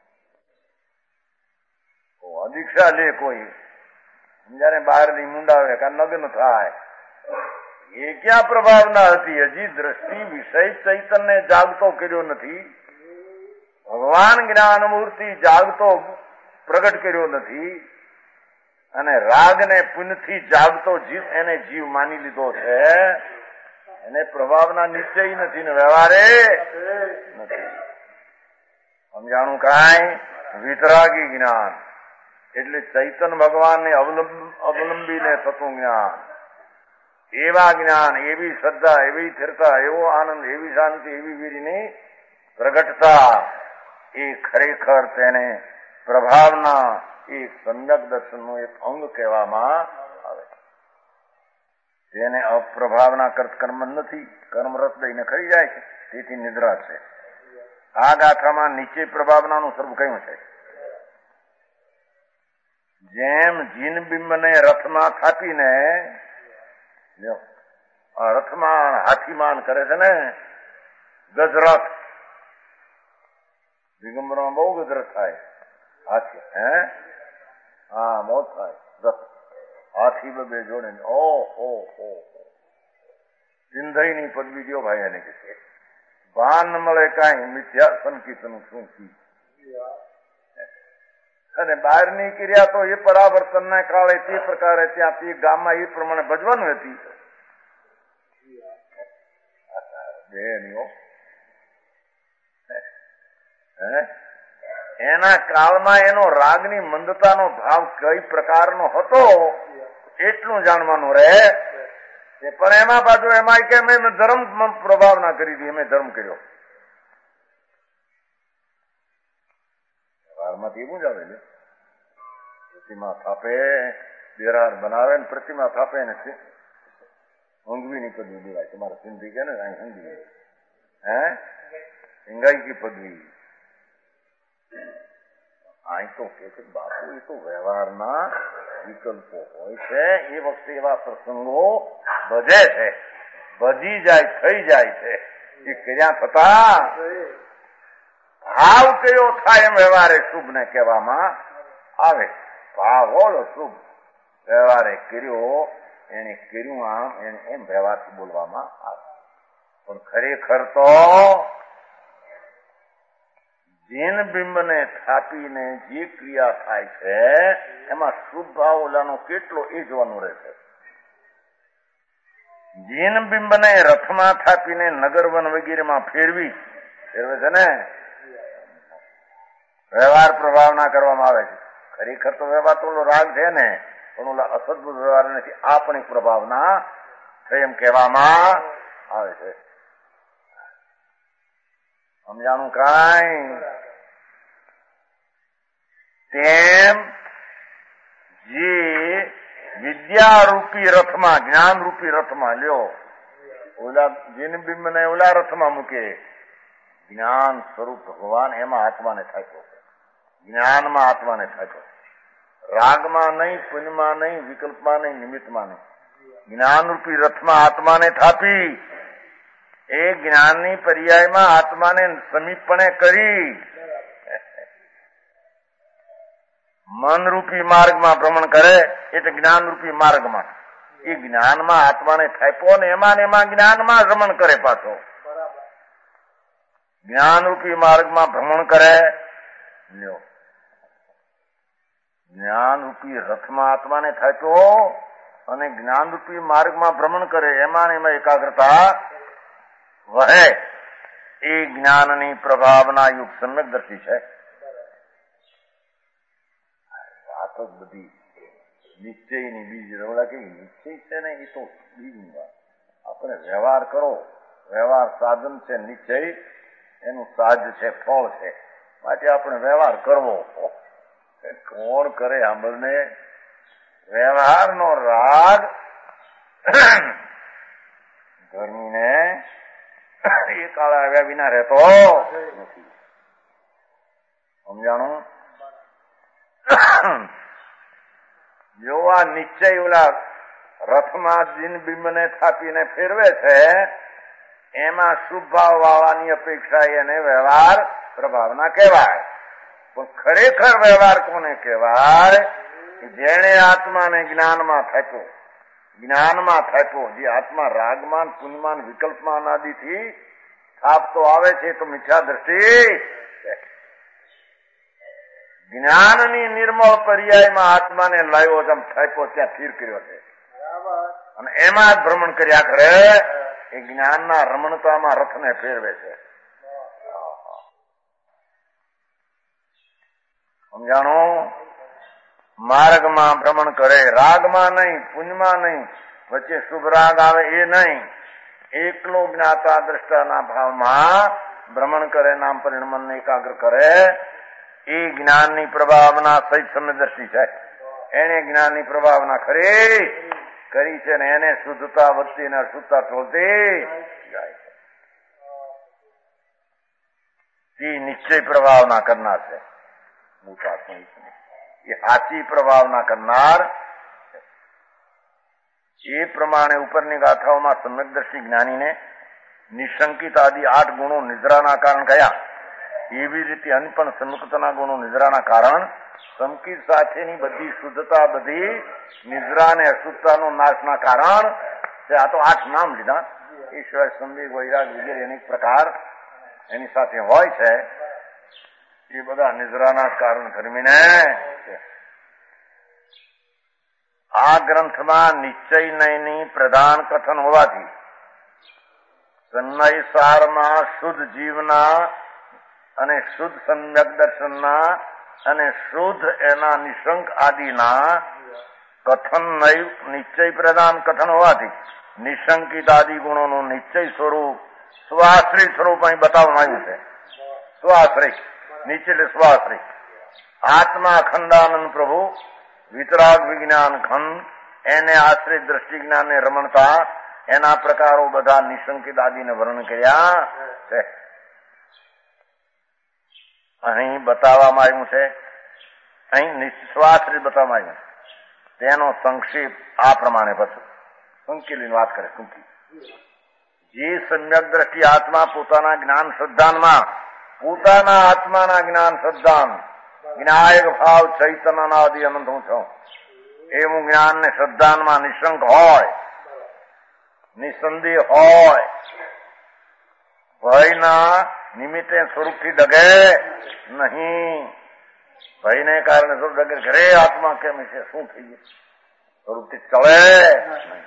દીક્ષા લે કોઈ જયારે બહાર ની મુંડાવે કા નગ્ન થાય, એ ક્યાં પ્રભાવના હતી? હજી દ્રષ્ટિ વિષય ચૈતન્ય જાગતો કર્યો નથી, ભગવાન જ્ઞાન મૂર્તિ જાગતો પ્રગટ કર્યો નથી, અને રાગ ને પુણ્યથી જાગતો જીવ એને જીવ માની લીધો છે. એને પ્રભાવના નિશ્ચય નથી ને વ્યવહારે નથી. સમજાણું? કાંઈ વિતરાગી જ્ઞાન એટલે ચૈતન્ય ભગવાનને અવલંબીને થતું જ્ઞાન. એવા જ્ઞાન, એવી શ્રદ્ધા, એવી સ્થિરતા, એવો આનંદ, એવી શાંતિ, એવી વીરની પ્રગટતા, એ ખરેખર તેને પ્રભાવના એક સમ્યક દર્શનનું એક અંગ કહેવામાં આવે. જેને અપ્રભાવના કર્મ નથી, કર્મરસ દઈને ખરી જાય છે, તેથી નિદ્રા છે. આ ગાથામાં નીચે પ્રભાવનાનું સ્વરૂપ કયું છે? જેમ જીન બિંબને રથમાં થાપીને રથમાં હાથીમાન કરે છે ને, ગજરાથ દિગંબરમાં બહુ ગજરાથ થાય. હાથી હે હા મોત થાય. રથ હાથી બબે જોડે ઓ હો હો સિંધઈની પદવી દો ભાઈ એને કે છે. ભાન મળે કાંઈ મિથ્યા સંકીર્તનું શું કી અને બહારની ક્રિયા તો એ પરાવર્તનના કાળે તે પ્રકારે ત્યાં તે ગામમાં એ પ્રમાણે ભજવાનું હતી. એના કાળમાં એનો રાગની મંદતાનો ભાવ કઈ પ્રકારનો હતો એટલું જાણવાનું રહે. પણ એમાં પાછું એમાં કે મેં ધર્મ પ્રભાવ ના કરી દી, અમે ધર્મ કર્યો. માંથી એવું જ આવે છે. પ્રતિમા થાપે, બેરાર બનાવે ને પ્રતિમા થાપે ને ઊંઘવી ની પદવી દેવાય. તમારા સિંધી કે ને અહીં ઊંઘવી હે સિંગાઈ કી પદવી. અહીં તો કે છે બાપુ એ તો વ્યવહારના વિકલ્પો હોય છે. એ વખતે એવા પ્રસંગો વધે છે, વધી જાય, થઈ જાય છે. એ કર્યા થતા ભાવ કયો થાય એમ વ્યવહારે શુભ ને કહેવામાં આવે. ભાવ હોય શુભ, વ્યવહારે કર્યો એને કર્યું આમ એને એમ વ્યવહારથી બોલવામાં આવે. પણ ખરેખર તો જીન બિંબને થાપીને જે ક્રિયા થાય છે એમાં શુભ ભાવ ઓલાનો કેટલો એ જોવાનું રહેશે. જીન બિંબને રથમાં થાપીને નગરવન વગેરેમાં ફેરવી ફેરવે છે ને, વ્યવહાર પ્રભાવના કરવામાં આવે છે. ખરેખર તો વ્યવહાર તો ઓલો રાગ છે ને, પણ ઓલા અસદભૂત વ્યવહાર નથી, આપણી પ્રભાવના થઈ એમ કહેવામાં આવે છે. સમજાણું કાંઈ? તેમ જે વિદ્યારૂપી રથમાં, જ્ઞાનરૂપી રથમાં લ્યો, ઓલા જીન બિંબને ઓલા રથમાં મૂકે, જ્ઞાન સ્વરૂપ ભગવાન એમાં આત્માને થાક્યો, જ્ઞાનમાં આત્માને થાક્યો. રાગમાં નહીં, પુણ્યમાં નહીં, વિકલ્પમાં નહીં, નિમિત્તમાં નહીં, જ્ઞાનરૂપી રથમાં આત્માને થાપી એ જ્ઞાનની પર્યાયમાં આત્માને સમીપપણે કરી મનરૂપી માર્ગમાં ભ્રમણ કરે એટલે જ્ઞાનરૂપી માર્ગમાં એ જ્ઞાનમાં આત્માને થાપ્યો ને એમાં ને એમાં જ્ઞાનમાં ભ્રમણ કરે. પાછો જ્ઞાનરૂપી માર્ગમાં ભ્રમણ કરે, લ્યો જ્ઞાનરૂપી રથમાં આત્માને થાપ્યો અને જ્ઞાનરૂપી માર્ગમાં ભ્રમણ કરે, એમાં ને એમાં એકાગ્રતા વહે. એ જ્ઞાનની પ્રભાવના યુગ સમ્યકદર્શી છે. આ તો બધી નિશ્ચયની બીજ રવડા કેવી નિશ્ચય છે ને, એ તો બીજની વાત. આપણે વ્યવહાર કરો, વ્યવહાર સાધન છે, નિશ્ચય એનું સાજ છે, ફળ છે, માટે આપણે વ્યવહાર કરવો. કોણ કરે સાંભળને? વ્યવહારનો રાગ ગરમીને એ કાળે આવ્યા વિના રહેતો નથી. સમજાણું? જો આ નિશ્ચય ઓલા રથમાં જીન બિંબને થાપીને ફેરવે છે એમાં શુભ ભાવ વાળાની અપેક્ષા એને વ્યવહાર પ્રભાવના કહેવાય. પણ ખરેખર વ્યવહાર કોને કહેવાય? જેણે આત્માને જ્ઞાનમાં થાપ્યો, જ્ઞાનમાં થાપ્યો. જે આત્મા રાગમાન, પુણ્યમાન, વિકલ્પમાન આદિથી થાપતો આવે છે તો મિથ્યા દ્રષ્ટિ. જ્ઞાનની નિર્મળ પર્યાયમાં આત્માને લાવ્યો જેમ થાપ્યો ત્યાં સ્થિર કર્યો છે અને એમાં જ ભ્રમણ કર્યા કરે. એ જ્ઞાનના રમણતામાં રથને ફેરવે છે. સમજાણું? માર્ગમાં ભ્રમણ કરે, રાગમાં નહીં, પુણ્યમાં નહીં, વચ્ચે શુભ રાગ આવે એ નહીં, એકલો જ્ઞાતા દ્રષ્ટાના ભાવમાં ભ્રમણ કરે, નામ પરિણમનને એકાગ્ર કરે. એ જ્ઞાનની પ્રભાવના સહિત સમયદર્શી છે. એને જ્ઞાનની પ્રભાવના ખરી કરી છે ને એને શુદ્ધતા વધતી ને અશુદ્ધતા ટોળતી જાય છે. એ નિશ્ચય પ્રભાવના કરનાર છે. એ સાચી પ્રભાવના કરનાર. એ પ્રમાણે ઉપરની ગાથાઓમાં સમ્યકદર્શી જ્ઞાનીને નિશંકિત આદિ આઠ ગુણો નિદ્રાના કારણ કયા, એવી રીતે અન્ય પણ સન્મુખતાના ગુણો નિદ્રાના કારણ, સંકિત સાથેની બધી શુદ્ધતા, બધી નિદ્રા અને અશુદ્ધતાનો નાશના કારણ છે. આ તો આઠ નામ લીધા. એ સિવાય સંવેગ, વૈરાગ વગેરે અનેક પ્રકાર એની સાથે હોય છે. એ બધા નિદ્રાના કારણ ધર્મીને છે. આ ગ્રંથમાં નિશ્ચય નયની પ્રધાન કથન હોવાથી સન્મય સારમાં શુદ્ધ જીવના અને શુદ્ધ સમ્યક દર્શનના અને શુદ્ધ એના નિશંક આદિના કથન નિશ્ચય પ્રધાન કથન હોવાથી નિશંકિત આદિ ગુણોનું નિશ્ચય સ્વરૂપ, સ્વાશ્રય સ્વરૂપ અહીં બતાવવામાં આવ્યું છે. સ્વાશ્રય નીચે એટલે સ્વાશ્રય. આત્મા અખંડાનંદ પ્રભુ વિતરાગ વિજ્ઞાન ખંડ, એને આશ્રિત દ્રષ્ટિ જ્ઞાનને રમણતા એના પ્રકારો બધા નિશંકિત આદિને વર્ણન કર્યા છે. અહીં બતાવવામાં આવ્યું છે, અહીં સ્વાશ્રિત બતાવવામાં આવ્યું. તેનો સંક્ષેપ આ પ્રમાણે પછી સંકેલી વાત કરે. ટૂંકી જે સમ્યક દ્રષ્ટિ આત્મા પોતાના જ્ઞાન શ્રદ્ધાનમાં પોતાના આત્માના જ્ઞાન શ્રદ્ધાન જ્ઞાયક ભાવ ચૈતન્યનાદિ અનંત હું છું એવું જ્ઞાન ને શ્રદ્ધાનમાં નિશંક હોય, નિસંદેહ હોય, ભયના નિમિત્તે સ્વરૂપથી ડગે નહીં. ભયને કારણે સ્વરૂપ ડગે ઘરે આત્મા કેમ છે, શું થઈ ગયું, સ્વરૂપથી ચડે નહીં.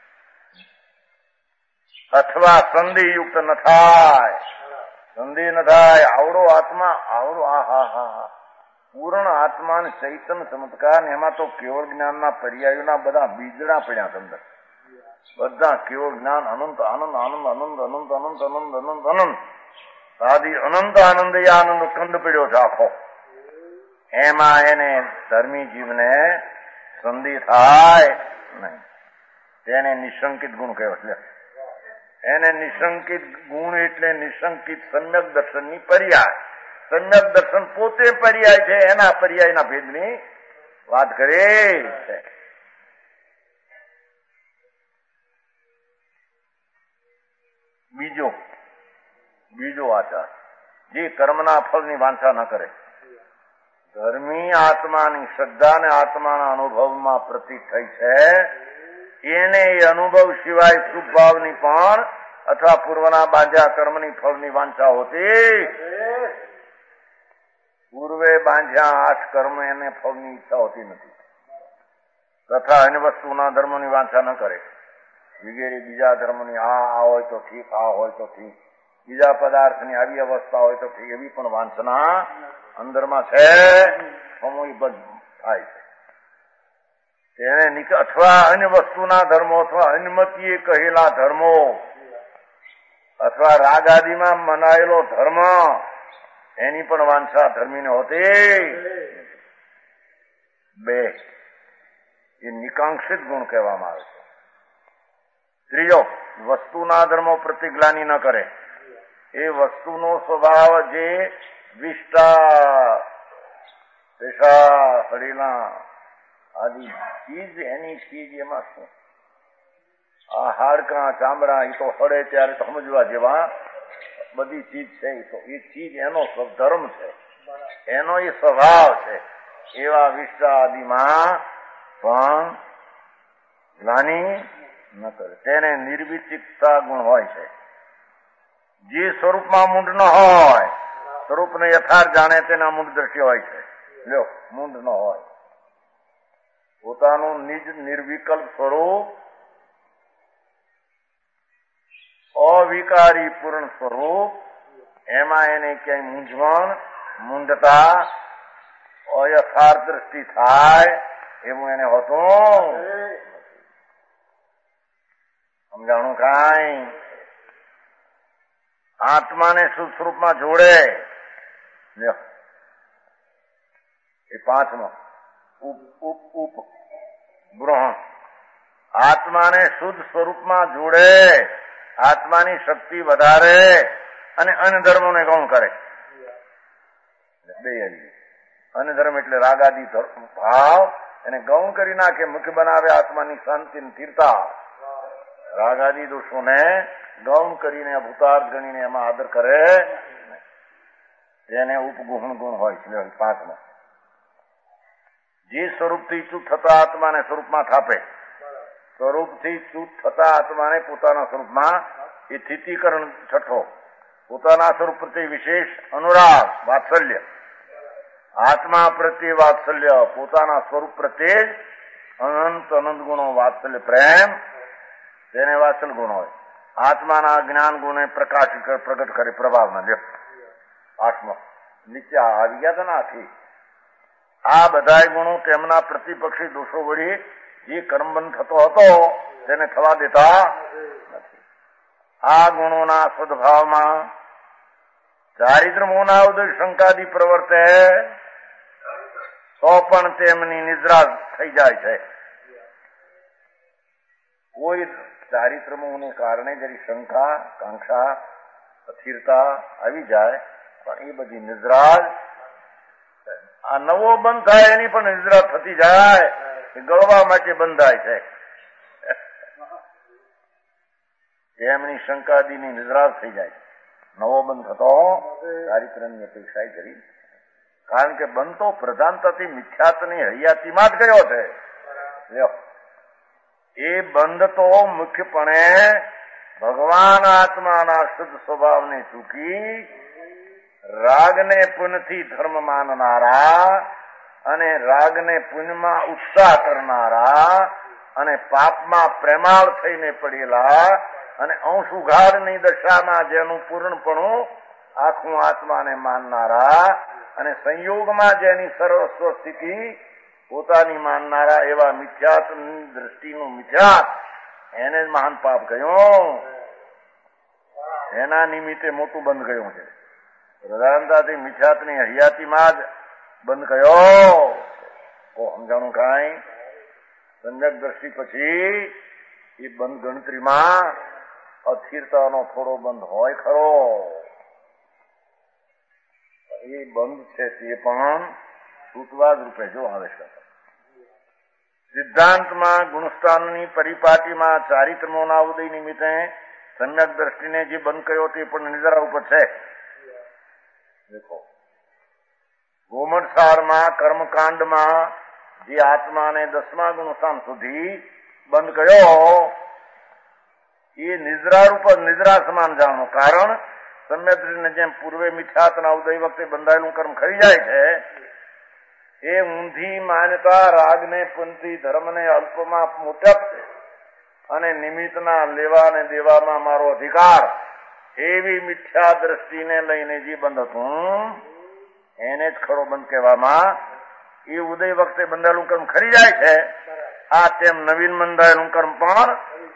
અથવા સંધિ યુક્ત ન થાય, સંધિ ન થાય, આવડો આત્મા આવડો આ હા હા હા પૂર્ણ આત્મા ને ચૈતન્ય ચમત્કાર ને એમાં તો કેવળ જ્ઞાનના પર્યાયોના બધા બીજડા પડ્યા છે અંદર. બધા કેવળ જ્ઞાન અનંત આનંદ આનંદ આનંદ અનંત અનંત અનંત અનંત અનંત સાદી અનંત આનંદ એ આનંદ કંદ પડ્યો છે આખો. એમાં એને ધર્મી જીવને સંધિ થાય નહીં. તેને નિશંકિત ગુણ કહેવાય. એને નિશંકિત ગુણ એટલે નિશંકિત સમ્યક દર્શનની પર્યાય. સમ્યક દર્શન પોતે પર્યાય છે, એના પર્યાયના ભેદની વાત કરે છે. બીજો બીજો આચાર જે કર્મના ફળની વાંછા ન કરે. ધર્મી આત્માની શ્રદ્ધા ને આત્માના અનુભવમાં પ્રતીત થઈ છે, એને એ અનુભવ સિવાય શુભ ભાવની પણ અથવા પૂર્વના બાંધ્યા કર્મની ફળની વાંછા હોતી. પૂર્વે બાંધ્યા આઠ કર્મ એને ફળની ઈચ્છા હોતી નથી, તથા અન્ય વસ્તુના ધર્મની વાંછા ન કરે. વગેરે બીજા ધર્મની આ આ હોય તો ઠીક, આ હોય તો ઠીક, બીજા પદાર્થની આવી અવસ્થા હોય તો ઠીક, એવી પણ વાંચના અંદરમાં છે, સમૂહબદ્ધ થાય છે. તેને અથવા અન્ય વસ્તુના ધર્મો અથવા અનુમતિએ કહેલા ધર્મો અથવા રાગ આદિમાં મનાયેલો ધર્મ એની પણ વાંછા ધર્મીને હોતી. બે એ નિકાંક્ષિત ગુણ કહેવામાં આવે છે. ત્રીજો વસ્તુના ધર્મો પ્રતિગ્લાની ન કરે. એ વસ્તુનો સ્વભાવ જે વિષ્ટા પેશા હળીલા આદિ ચીજ, એની ચીજ એમાં શું, આ હાડકા ચામડા એ તો હળે ત્યારે સમજવા જેવા બધી ચીજ છે. એ તો એ ચીજ એનો ધર્મ છે, એનો એ સ્વભાવ છે. એવા વિષ્ટા આદિમાં પણ ગ્લાની ન કરે. તેને નિર્વિચિકતા ગુણ હોય છે. જે સ્વરૂપમાં મૂંડ ન હોય, સ્વરૂપને યથાર્થ જાણે તેના મૂંડ દ્રષ્ટિ હોય છે. લ્યો, મૂંડ ન હોય, પોતાનું નિજ નિર્વિકલ્પ સ્વરૂપ, અવિકારી પૂર્ણ સ્વરૂપ, એમાં એને ક્યાંય મૂંઝવણ, મૂંડતા, અયથાર્થ દ્રષ્ટિ થાય એવું એને હોતું. સમજાણું કાંઈ? આત્માને શુદ્ધ સ્વરૂપમાં જોડે. એ પાંચમો ઉપ ઉપ ઉપ ગ્રહણ. આત્માને શુદ્ધ સ્વરૂપમાં જોડે, આત્માની શક્તિ વધારે અને અન્ય ધર્મોને ગૌણ કરે. બે અન્ય ધર્મ એટલે રાગાદી ભાવ એને ગૌણ કરી નાખે, મુખ્ય બનાવે આત્માની શાંતિ ને સ્થિરતા. રાગાદી દોષોને ગૌણ કરીને ભૂતાર્થ ગણીને એમાં આદર કરે, તેને ઉપગુણ ગુણ હોય છે. પાંચમો જે સ્વરૂપથી ચ્યુત થતા આત્માને સ્વરૂપમાં થાપે, સ્વરૂપથી ચ્યુત થતા આત્માને પોતાના સ્વરૂપમાં એ સ્થિતિકરણ. છઠ્ઠો પોતાના સ્વરૂપ પ્રત્યે વિશેષ અનુરાગ, વાત્સલ્ય. આત્મા પ્રત્યે વાત્સલ્ય, પોતાના સ્વરૂપ પ્રત્યે અનંત અનંત ગુણો વાત્સલ્ય પ્રેમ, તેને વાત્સલ્ય ગુણ હોય. આત્માના જ્ઞાન ગુણે પ્રકાશ પ્રગટ કરે, પ્રભાવના લે. આઠમો નીચે આવી ગયા હતા આથી. આ બધા ગુણો તેમના પ્રતિપક્ષી દોષો વળી જે કર્મબંધ થતો હતો તેને થવા દેતા નથી. આ ગુણોના સદભાવમાં ચારિત્ર મોહના ઉદય શંકાદી પ્રવર્તે તો પણ તેમની નિદ્રા થઈ જાય છે. કોઈ ચારિત્ર મોહને કારણે જરી શંકા, કાંક્ષા, અસ્થિરતા આવી જાય, પણ એ બધી નિદ્રા, આ નવો બંધ થાય એની પણ નિદ્રા થતી જાય, એ ગળવા માટે બંધાય છે. એમની શંકાદીની નિદ્રા થઈ જાય. નવો બંધ થતો ચારિત્રની અપેક્ષા કરી. કારણ કે બંધ તો પ્રધાનતાથી મિથ્યાત્વની હૈયાતીમાં જ ગયો છે. એ બંધ તો મુખ્યપણે ભગવાન આત્માના શુદ્ધ સ્વભાવને ચૂકી રાગને પુણ્યથી ધર્મ માનનારા અને રાગને પુણ્યમાં ઉત્સાહ કરનારા અને પાપમાં પ્રેમાળ થઈને પડેલા અને અંશ ઉઘાડની દશામાં જેનું પૂર્ણપણું આખું આત્માને માનનારા અને સંયોગમાં જેની સર્વસ્વ સ્થિતિ પોતાની માનનારા એવા મિથ્યાત્વ દ્રષ્ટિનું મિથ્યાત એને જ મહાન પાપ ગયું. એના નિમિત્તે મોટું બંધ ગયું છે. પ્રધાનતાથી મિથ્યાતની હૈયાતીમાં જ બંધ ગયો. ઓ સમજાણું કાંઈ? સંજક દ્રષ્ટિ પછી એ બંધ ગણતરીમાં અસ્થિરતાનો થોડો બંધ હોય ખરો. એ બંધ છે તે પણ છૂટવા જ રૂપે જો આવે છે. સિદ્ધાંતમાં ગુણસ્થાનની પરિપાટીમાં ચારિત્રમોના ઉદય નિમિત્તે સમ્યક દ્રષ્ટિને જે બંધ કર્યો તે પણ નિદ્રા ઉપર છે. દેખો ગોમટસારમાં કર્મકાંડમાં જે આત્માને દસમા ગુણસ્થાન સુધી બંધ કર્યો એ નિદ્રા રૂપ નિદ્રા સમાન જાણો. કારણ સમ્યક દ્રષ્ટિને જેમ પૂર્વે મિથ્યાત્વના ઉદય વખતે બંધાયેલું કર્મ ખરી જાય છે એ ઊંધી માન્યતા રાગને પુંથી ધર્મને અલ્પમાં મોટપ અને નિમિત્તના લેવા ને દેવામાં મારો અધિકાર એવી મિથ્યા દ્રષ્ટિને લઈને જે બંધ હતું એને જ ખરો બંધ કહેવામાં. એ ઉદય વખતે બંધાયેલું કર્મ ખરી જાય છે. આ તેમ નવીન બંધાયેલું કર્મ પણ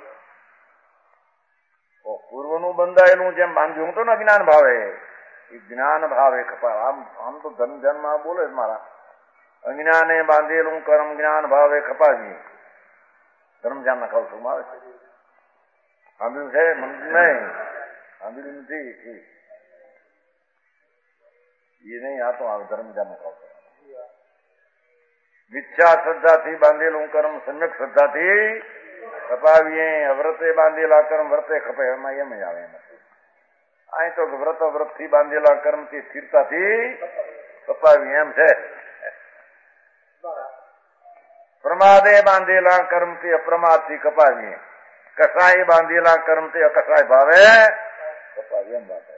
પૂર્વનું બંધાયેલું જેમ બાંધ્યું હતું ને જ્ઞાન ભાવે એ જ્ઞાન ભાવે કપા. આમ આમ તો ધન ધનમાં બોલે મારા અજ્ઞાને બાંધેલું કર્મ જ્ઞાન ભાવે કપાવી ધર્મજાન ના ખાવ છું આવે છે. સાંભળ્યું છે? નહીં સાંભળ્યું નથી એ નહીં. આ તો આવે ધર્મજાન નો ખાવ. મિથ્યા શ્રદ્ધાથી બાંધેલું કર્મ સમ્યક શ્રદ્ધાથી કપાવીએ. વ્રતે બાંધેલા કર્મ વ્રતે ખપે. એમાં એમ જ આવે. અહીં તો વ્રત વ્રત થી બાંધેલા કર્મ થી સ્થિરતાથી કપાવી એમ છે. પ્રમાદે બાંધેલા કર્મ થી અપ્રમાદ થી કપાવીએ. કસાય બાંધેલા કર્મ થી અકસાય ભાવે કપાવી એમ વાત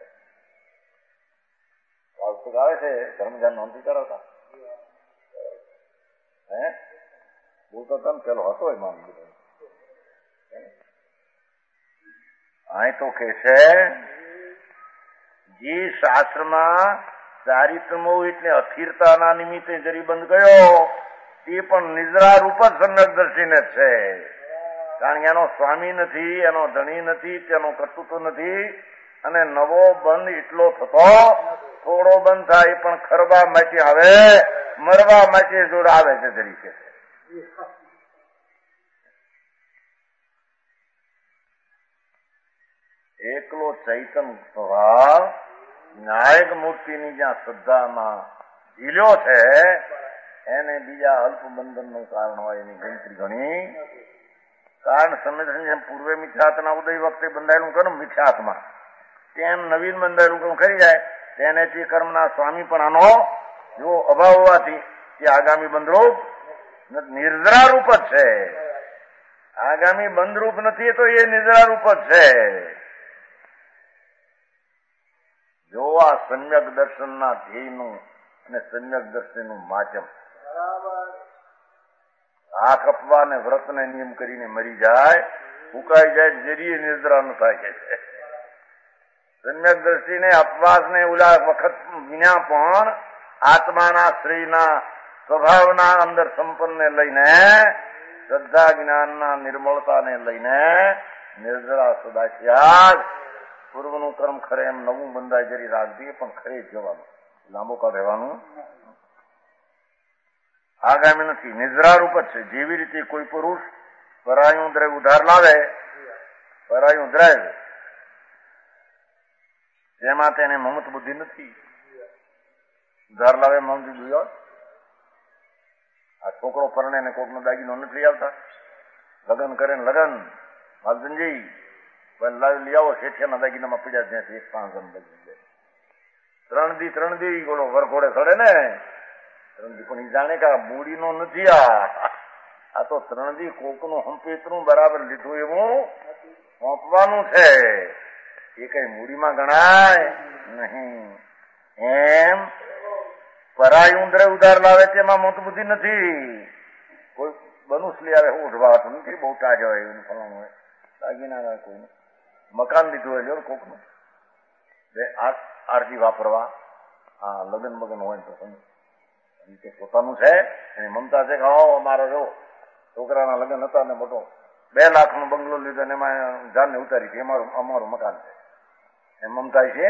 આવે છે. ધર્મજાન નોંધી કરાવતા હે બોલતો તમ પેલો હતો એ માન અહીં તો કે છે જે શાસ્ત્રમાં ચારિત્રમો એટલે અસ્થિરતાના નિમિત્તે જરી બંધ ગયો એ પણ નિદ્રા રૂપ જ સમ્યક દ્રષ્ટિને જ છે. કારણ કે એનો સ્વામી નથી, એનો ધણી નથી, તેનો કર્તૃત્વ નથી અને નવો બંધ એટલો થતો થોડો બંધ થાય પણ ખરવા માટે આવે મરવા માટે જોડ આવે છે તરીકે. એકલો ચૈતન સ્વભાવ નાયક મૂર્તિની જ્યાં શ્રદ્ધામાં ઝીલ્યો છે એને બીજા અલ્પ બંધન નું કારણ હોય એની ગણતરી ઘણી. કારણ સમય જેમ પૂર્વે મિથ્યાત્વના ઉદય વખતે બંધાયેલું કર્મ મિથ્યાત્મા તેમ નવીન બંધાયેલું કર્મ ખરી જાય તેને તે કર્મના સ્વામી પણ આનો જો અભાવ હોવાથી તે આગામી બંધરૂપ નિર્જરા રૂપ જ છે. આગામી બંધરૂપ નથી તો એ નિર્જરા રૂપ જ છે. જો આ સમ્યક દર્શનના ધ્યેયનું અને સમ્યક દર્શનનું માધ્યમ આંખ અપવા ને વ્રતને નિયમ કરીને મરી જાય ફૂંકાઈ જાય જરીએ નિર્જરા ન થાય કે છે. સમ્યક દ્રષ્ટિને અપવાસ ને ઉલા વખત વિના પણ આત્માના શ્રીના સ્વભાવના અંદર સંપન્નને લઈને શ્રદ્ધા જ્ઞાનના નિર્મળતાને લઈને નિર્જરા સદાચ્યાગ પૂર્વનું કર્મ ખરે એમ નવું બંધાય જરી રાખીએ પણ ખરે જવાનું લાંબો કાળ રહેવાનું આગામી નથી. નિદ્રા રૂપ જ છે. જેવી રીતે કોઈ પુરુષ પરાયું દ્રવ્ય ઉધાર લાવે પરાયું દ્રવ્ય જેમાં તેને મમત બુદ્ધિ નથી. ઉધાર લાવે મમત બુદ્ધિ આ છોકરો પરણે ને કોકનો દાગીનો નથી આવતા લગ્ન કરે ને લગ્ન માલજનજી લાવી લઈ આવો શેઠિયાના દાગીનામાં પીડ્યા ત્યાંથી એક પાંચ જણ લઈ ત્રણ દી ત્રણ દી બોલો વરઘોડે ચડે ને ત્રણ દી પણ એ જાણે કે આ મૂડી નો નથી આ આ તો ત્રણ દી કોકનું હંપેતરું બરાબર લીધું એવું સોંપવાનું છે એ કઈ મૂડીમાં ગણાય નહીં. એમ પરાય ઉંદરે ઉધાર લાવે તેમાં મોટ બુદ્ધિ નથી. કોઈ બનુસલી આવે ઉઠવાતું નથી બહુ તાજા હોય એવું ફલાણું હોય દાગીના કોઈ મકાન લીધું હોય કોકનું આરતી વાપરવા હા લગ્ન બગન હોય તો સમજ પોતાનું છે એની મમતા છે કે હા મારો જો છોકરાના લગ્ન હતા ને મોટો બે લાખ નો બંગલો લીધો ને એમાં જાનને ઉતારી હતી અમારું અમારું મકાન છે એમ મમતા છે.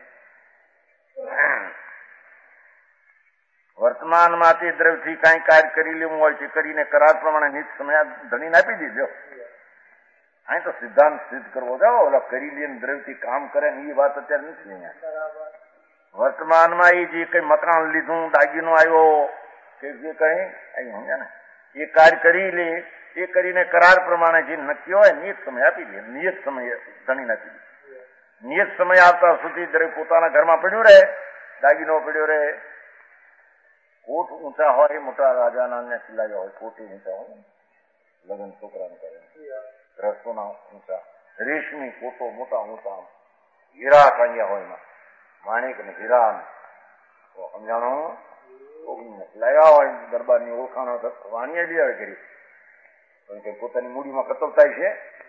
વર્તમાનમાંથી દ્રવ્યથી કઈ કાર્ય કરી લેવું હોય તે કરીને કરાર પ્રમાણે નિત સમય ધણીને આપી દીધો. અહીં તો સિદ્ધાંત સિદ્ધ કરવો જાઓ ઓલા કરી લે દ્રવ્યથી કામ કરે ને એ વાત અત્યારે નથી અહીંયા. વર્તમાનમાં એ જે કઈ મકાન લીધું દાગીનો આવ્યો કે જે કઈ અહીં સમજ્યા ને એ કાર્ય કરી લે એ કરીને કરાર પ્રમાણે જે નક્કી હોય નિયત સમય આપી દે. નિયત સમય ધણીને આપી દે. નિયત સમય આવતા સુધી દ્રવ્ય પોતાના ઘરમાં પડ્યું રહે દાગીનો પડ્યો રહે. કોટ ઊંચા હોય મોટા રાજાના કિલ્લા હોય કોટ ઊંચા હોય લગ્ન છોકરાને કરે રસોના ઊંચા રેશમી કોટો મોટા ઊંચા હીરા ટાંગ્યા હોય એમાં માણેક ને હીરા સમજાણો લાવ્યા હોય દરબારની ઓળખાણો વાણીએ બી આવે કરી પણ કે પોતાની મૂડીમાં કતલતા છે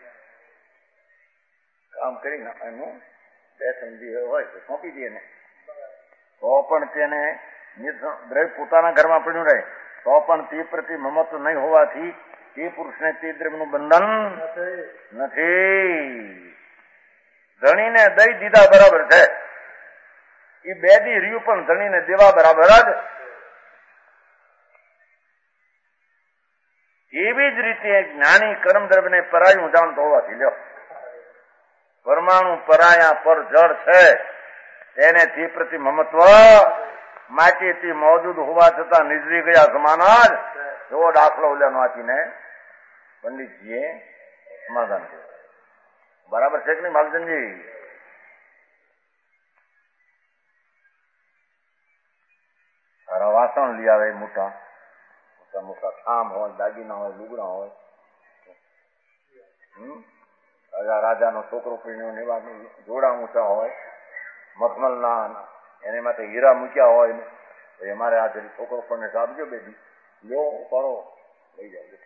કામ કરીને એનું બે ત્રણ દિવસ હોય તો સોંપી દે ને તો પણ તેને દ્રવ્ય પોતાના ઘરમાં પડ્યું રહે તો પણ તે પ્રતિ મમત્વ નહીં હોવાથી તે પુરુષને તે દ્રવ્યનું બંધન નથી. ધણીને દઈ દીધા બરાબર છે એ બે દી રહ્યું પણ ધણીને દેવા બરાબર જ. એવી જ રીતે જ્ઞાની કર્મ દ્રવ્યને પરાયું જાણતો હોવાથી લ્યો પરમાણુ પરાયા પર જળ છે તેને તે પ્રતિ મમત્વ માટીથી મોજૂદ હોવા છતાં નિજરી ગયા સમાન જ. એવો દાખલો ઓલાનો આપીને પંડિતજીએ સમાધાન કર્યું. બરાબર છે કે નહીં માલજનજી? સારા વાસણ લઈ આવે મોટા મોટા મોટા ખામ હોય દાગીના હોય લુગડા હોય હમ રાજા રાજાનો છોકરો પીણ્યો ને એવા જોડા ઊંચા હોય મખમલના એને માટે હીરા મૂક્યા હોય ને અમારે આ જરી છોકરો પણ આપજો બેબી લો કરો લઈ જાય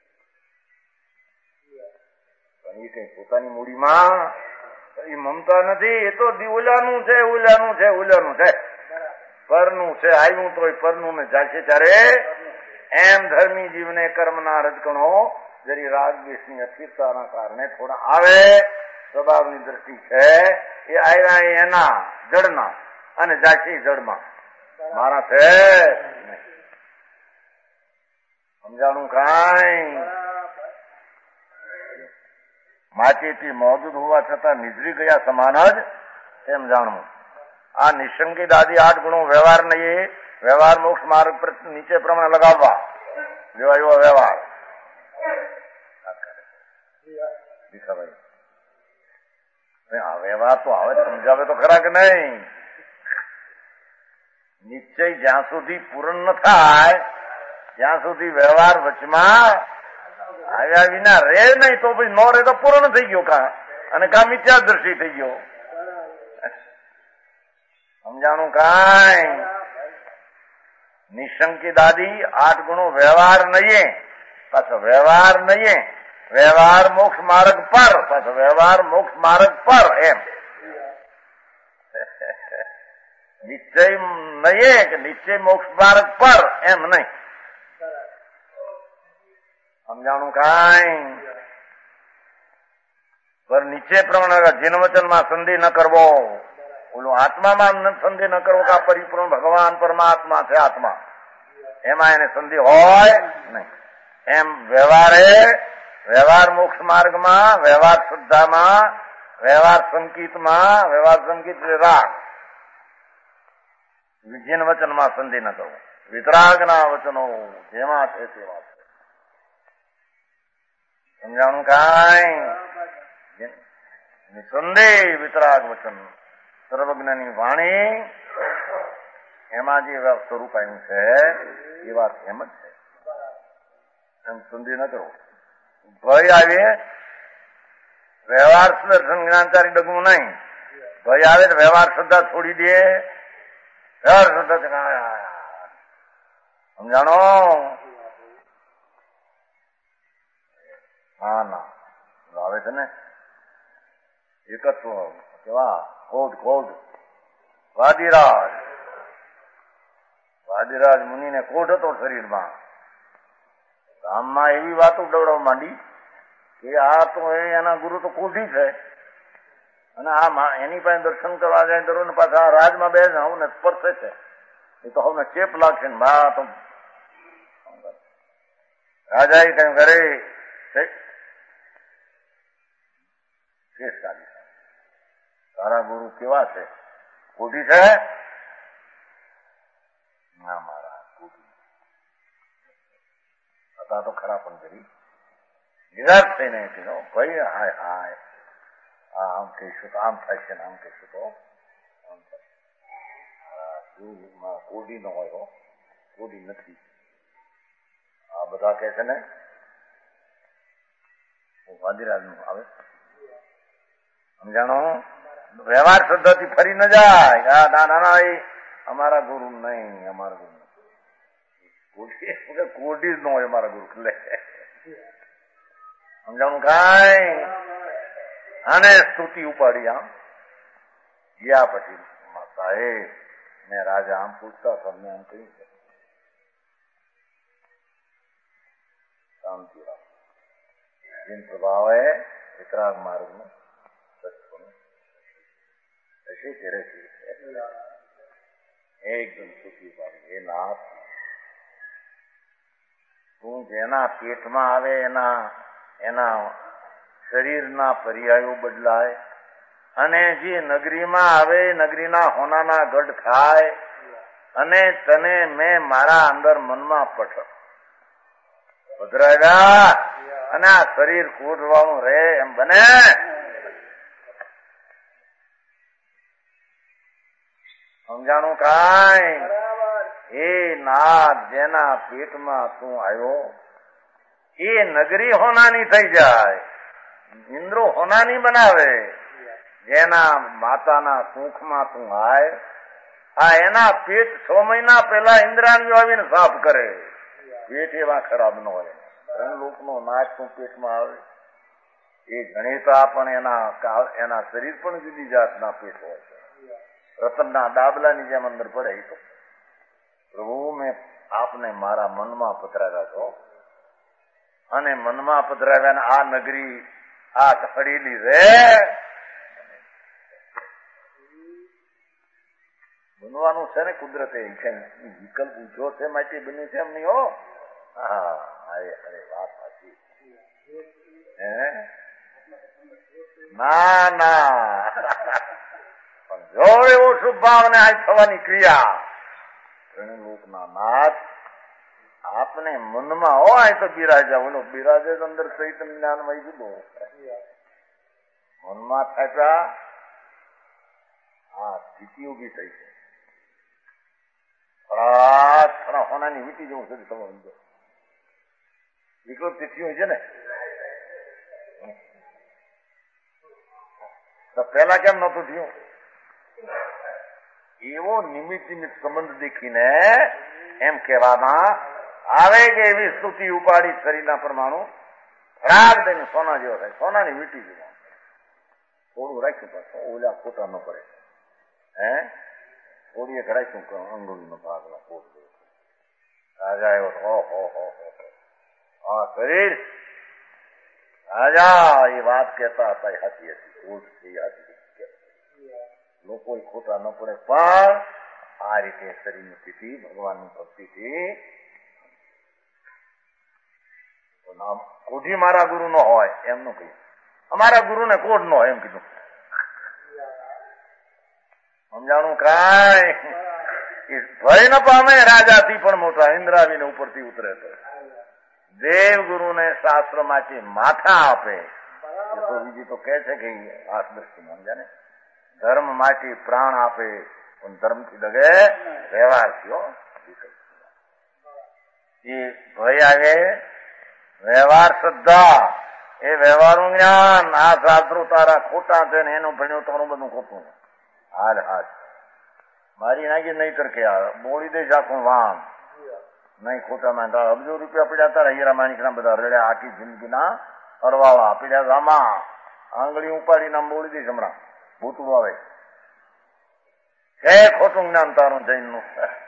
પણ એ કઈ પોતાની મૂડીમાં એ મમતા નથી. એ તો ઓલાનું છે ઓલાનું છે ઓલાનું છે પરનું છે આવ્યું તો પરનું ને જાશે ત્યારે એમ ધર્મી જીવને કર્મના રજકણો જરી રાગ દેશની અસ્થિરતાના કારણે થોડા આવે સ્વભાવની દ્રષ્ટિ છે એ આવ્યા એના જડના અને જાશી જડમાં મારા છે સમજાણું કાંઈ માટીથી મોજૂદ હોવા છતાં નિજરી ગયા સમાન જ તેમ જાણવું. આ નિશંકિત આદિ આઠ ગુણો વ્યવહાર નહીં વ્યવહાર મોક્ષ માર્ગ પર નીચે પ્રમાણે લગાવવા જેવા એવો વ્યવહાર આ વ્યવહાર તો હવે સમજાવે તો ખરા કે નહીં. નિશ્ચય જ્યાં સુધી પૂર્ણ ન થાય ત્યાં સુધી વ્યવહાર વચમાં આવ્યા વિના રે નહીં તો પછી નો રે તો પૂર્ણ થઈ ગયો કા અને કા મિથ્યા દ્રષ્ટિ થઈ ગયો. સમજાણું કાંઈ? નિશંકિત આદિ આઠ ગુણો વ્યવહાર નહીં પાછો વ્યવહાર નહીં વ્યવહાર મોક્ષ માર્ગ પર પાછો વ્યવહાર મોક્ષ માર્ગ પર એમ નિશ્ચય નહીં કે નિશ્ચય મોક્ષ માર્ગ પર એમ નહીં. સમજાણું કાંઈ? પર નીચે પ્રમાણે જીન વચનમાં સંધિ ન કરવો ઓલું આત્મામાં સંધિ ન કરવો કે પરિપૂર્ણ ભગવાન પરમાત્મા છે આત્મા એમાં એને સંધિ હોય નહીં. એમ વ્યવહારે વ્યવહાર મોક્ષ માર્ગમાં વ્યવહાર શ્રદ્ધામાં વ્યવહાર સંકિતમાં વ્યવહાર સંકિત રાગ જીન વચનમાં સંધિ ન કરવું. વિતરાગના વચનો જેમાં છે તેમાં સમજાણું કાંઈ? નિસંદેહ વિતરાગ વચન સર્વજ્ઞની વાણી એમાં જે સ્વરૂપ આવ્યું છે એ વાત એમ જ છે. એમ સંદેહ ન કરો. ભય આવે વ્યવહાર દર્શન જ્ઞાનચારી ડગવું નહીં. ભય આવે તો વ્યવહાર શ્રદ્ધા છોડી દે. વ્યવહાર શ્રદ્ધા સમજાણો? હા ના આવે છે ને એકત્વ કેવા કોડ કોડ વાદીરાજ વાદીરાજ મુનિને કોટ હતો શરીરમાં. ગામમાં એવી વાતો દવડાવવા માંડી કે આ તો એના ગુરુ તો કોઠી છે અને આ એની પાસે દર્શન કરવા જાય તો ને પાછા રાજમાં બે હું ને સ્પર્શે છે એ તો હવે ચેપ લાગશે ને બા તો રાજા એ કઈ કરે તારા ગુરુ કેવા છે? કોઠી છે? ના મારા કોઠી હતા તો ખરા પણ કરી નિરાશ થઈને કીધો ભાઈ હાય હાય આ આમ કહીશું તો આમ થાય છે ને આમ કહીશું તો આમ થાય. કોડી ન હોય કોડી નથી. આ બધા કહે છે ને વાદીરાજ નું આવે સમજાણો? વ્યવહાર શ્રદ્ધાથી ફરી ન જાય. ના ના ના એ અમારા ગુરુ નહીં, અમારા ગુરુ કોડી કોડી જ ન હોય અમારા ગુરુ લે સમજાણું કાંઈ? આને સ્તુતિ ઉપાડી આમ ગયા પછી સાહેબ ને રાજા આમ પૂછતા તમને આમ કહ્યું છે શાંતિ રાખ. जिन प्रभाव है वितराग मार्ग में ऐसे तेरे एकदम सुखी पाड़ी हे नाथ તું જેના પેટમાં આવે એના એના શરીરના પર્યાયો બદલાય અને જે નગરીમાં આવે નગરીના હોનાના ગઢ ખાય અને તને મેં મારા અંદર મનમાં પઠ પધરાવ્યા અને આ શરીર કૂદવાનું રે એમ બને? સમજાણું કાંઈ? એ નાથ જેના પેટમાં તું આવ્યો એ નગરી હોનાની થઈ જાય, ઇન્દ્રો હોનાની બનાવે. જેના માતાના કુંખમાં તું આય આ એના પેટ છ મહિના પહેલા ઇન્દ્રાણીઓ આવીને સાફ કરે. પેટ એવા ખરાબ ન હોય. ત્રણ લોકનો નાચ તું પેટમાં આવે એ ગણેતા પણ એના એના શરીર પણ જુદી જાતના પેટ હોય છે. રતનના ડાબલાની જેમ અંદર પડે. તો પ્રભુ મેં આપને મારા મનમાં પધરાવ્યા છો અને મનમાં પધરાવ્યા આ નગરી આ ખડીલી રે બનવાનું છે ને કુદરતે વિકલ્પ ઉઠ્યો છે માટે બન્યું છે એમ નહીં હો. હા અરે અરે વાત સાચી. હે ના ના પણ જો એવો શુભ ભાવ ને આ થવાની ક્રિયા લોકના નાથ આપને મનમાં હોય તો બિરાજા. બોલો બિરાજે અંદર ચૈતન્ય જ્ઞાન માં જુદો મનમાં થાય આ સ્થિતિ ઉભી થઈ છે. થોડા હોનાની વીટી જેવું છે તમે સમજો. વિકૃત તિથિ હોય છે ને તો પેલા કેમ નતું થયું? એવો નિમિત્ત નિમિત્ત સંબંધ દેખીને એમ કહેવામાં આવે કે એવી સ્તુતિ ઉપાડી શરીરના પરમાણુ રાગ દઈને સોના જેવો થાય. સોનાની વીટી જેવો થોડું રાખ્યું પાછું ઓલા ખોટા ન પડે. હે થોડી એક રાખ્યું અંગુળીનો ભાગનો કોટ રાજા એવો હો હો હો હા શરીર રાજા એ વાત કહેતા હતા એ હતી હતી કોટ છે હતી લોકો ખોટા ન પડે. પણ આ રીતે શરીરની સ્થિતિ ભગવાનની ભક્તિથી કોઠી મારા ગુરુ નો હોય એમ ન કહ્યું. અમારા ગુરુ ને કોટ નો હોય એમ કીધું. સમજાણું કાંઈ? ભય ન પામે રાજાથી પણ મોટા ઇન્દ્રાવીને ઉપરથી ઉતરે તો દેવ ગુરુને શાસ્ત્ર માંથી માથા આપે એ તો બીજી તો કે છે કે આ દ્રષ્ટિ સમજ્યા ને ધર્મ માટે પ્રાણ આપે પણ ધર્મથી ડગે વ્યવહાર થયો એ ભય આવે વ્યવહાર શ્રદ્ધા એ વ્યવહારનું જ્ઞાન આ શાસ્ત્રો તારા ખોટા છે ને એનું ભણ્યું તારું બધું ખોટું હાલ હાલ મારી નાખી નહીં તરકે બોલી દઈશ આખું વામ નહીં ખોટા માં અબજો રૂપિયા પડ્યા તારા હીરા માણિકના બધા રડ્યા આખી જિંદગીના અરવાળા પડ્યા રામા આંગળી ઉપાડીને આમ બોલી દઈશ હમણાં ભૂતું આવે હે ખોટું જ્ઞાન તારું જૈનનું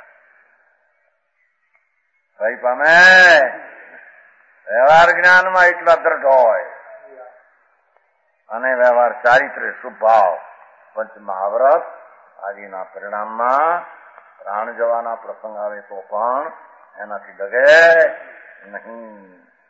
ભાઈ પામે વ્યવહાર જ્ઞાનમાં એટલા દ્રઢ હોય અને વ્યવહાર ચારિત્ર શુભ ભાવ પંચમહાવ્રત આદિના પરિણામમાં પ્રાણ જવાના પ્રસંગ આવે તો પણ એનાથી ડગે નહીં.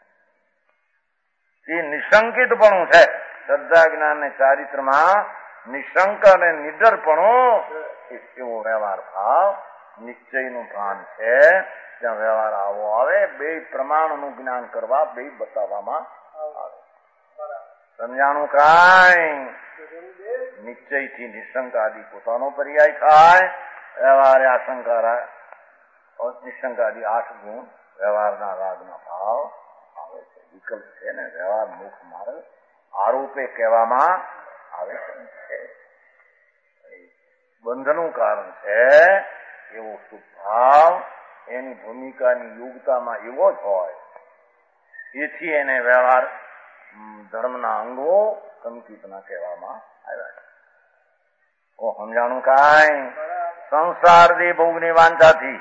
એ નિશંકિતપણું છે શ્રદ્ધા જ્ઞાન ને ચારિત્રમાં નિશંક અને નિડરપણું એવો વ્યવહાર ભાવ નિશ્ચયનું ભાન છે. ત્યાં વ્યવહાર આવો આવે બે પ્રમાણનું જ્ઞાન કરવા બે બતાવવામાં આવે. સમજાણું કાંઈ નિશ્ચયથી નિશંક આદિ પોતાનો પર્યાય થાય. વ્યવહારે આશંકા નિશંક આદિ આઠ ગુણ વ્યવહારના રાગના ભાવ આવે છે. વિકલ્પ છે ને વ્યવહાર મુખ માર્ગ આરોપે કહેવામાં આવે છે. બંધનું કારણ છે એવો શુભ ભાવ એની ભૂમિકાની યોગ્યતામાં એવો જ હોય એથી એને વ્યવહાર ધર્મના અંગો સંકિતના કહેવામાં આવ્યા છે. ઓ સમજાણું કાંઈ સંસારની ભોગની વાંચાથી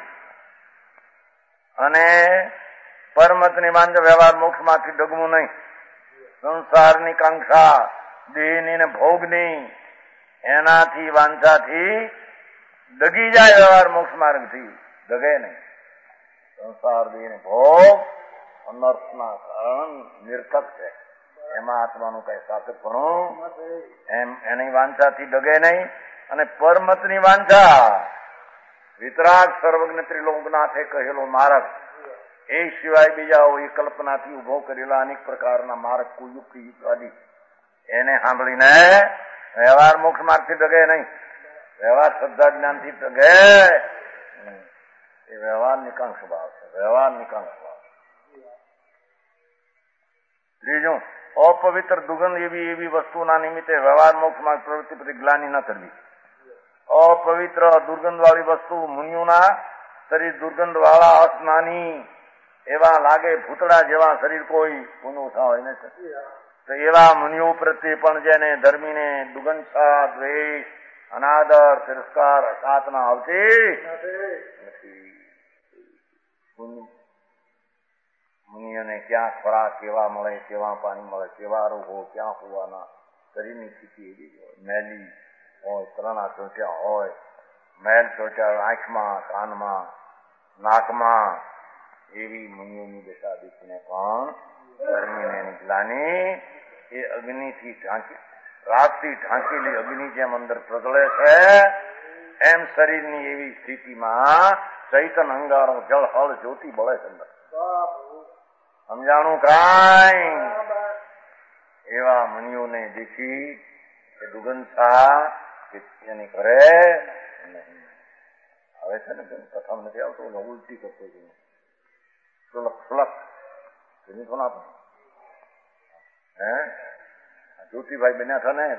અને પરમતની વાંચા વ્યવહાર મોક્ષમાંથી ડગવું નહીં. સંસારની કાંક્ષા દેહની ને ભોગની એનાથી વાંચાથી ડગી જાય વ્યવહાર મોક્ષ માર્ગથી ડગે નહીં. સંસાર દેહ ભોગ અનર્થના કારણ નિર્થક છે. એમાં આત્માનું કઈ સાતકપણું એમ એની વાંચાથી ડગે નહીં. અને પરમતની વાંચા વિતરાગ સર્વજ્ઞ ત્રિલોકનાથે કહેલો માર્ગ એ સિવાય બીજા એ કલ્પનાથી ઉભો કરેલા અનેક પ્રકારના માર્ગ કુયુક્તિ આદિ એને સાંભળીને વ્યવહાર મોક્ષ માર્ગથી ડગે નહીં. વ્યવહાર શ્રદ્ધા જ્ઞાનથી ડગે એ વ્યવહાર નિકાંક્ષ ભાવ છે. વ્યવહાર નિકાંક્ષ ભાવ. ત્રીજું અપવિત્ર દુર્ગંધ એવી એવી વસ્તુના નિમિત્તે વ્યવહાર મોક્ષ માર્ગ પ્રવૃત્તિ પ્રતિ ગ્લાનિ ન કરવી. અપવિત્ર દુર્ગંધ વાળી વસ્તુ મુનિઓના શરીર દુર્ગંધ વાળા અસ્નાની એવા લાગે ભૂતળા જેવા શરીર કોઈ પુનો હોય ને તો એવા મુનિઓ પ્રત્યે પણ જેને ધર્મીને દુર્ગંધા દ્વેષ અનાદર તિરસ્કાર સાતના આવતી નથી. મુનિઓને ક્યાં ખોરાક કેવા મળે કેવા પાણી મળે કેવા રોગો ક્યાં હોવાના શરીરની સ્થિતિ એવી હોય મેલી હોય ત્રણા ચોટ્યા હોય મેલ ચોટ્યા આંખમાં કાનમાં નાકમાં એવી મુનિઓની દશા દીકરીને પણ ગરમીને નીકળાની એ અગ્નિથી ઢાંકી રાતથી ઢાંકેલી અગ્નિ જેમ અંદર પ્રગળે છે એમ શરીરની એવી સ્થિતિમાં ચૈતન અંગારો જળ હળ જ્યોતિ બળે છે અંદર. સમજાણું કાંઈ એવા મુનિઓને દેખી એ દુર્ગંધા એની કરે આવે છે ને કથા નથી આવતો ઉલટી કરતો સુલક સુલક એની કોણ આપે હે જ્યોતિભાઈ બન્યા હતા ને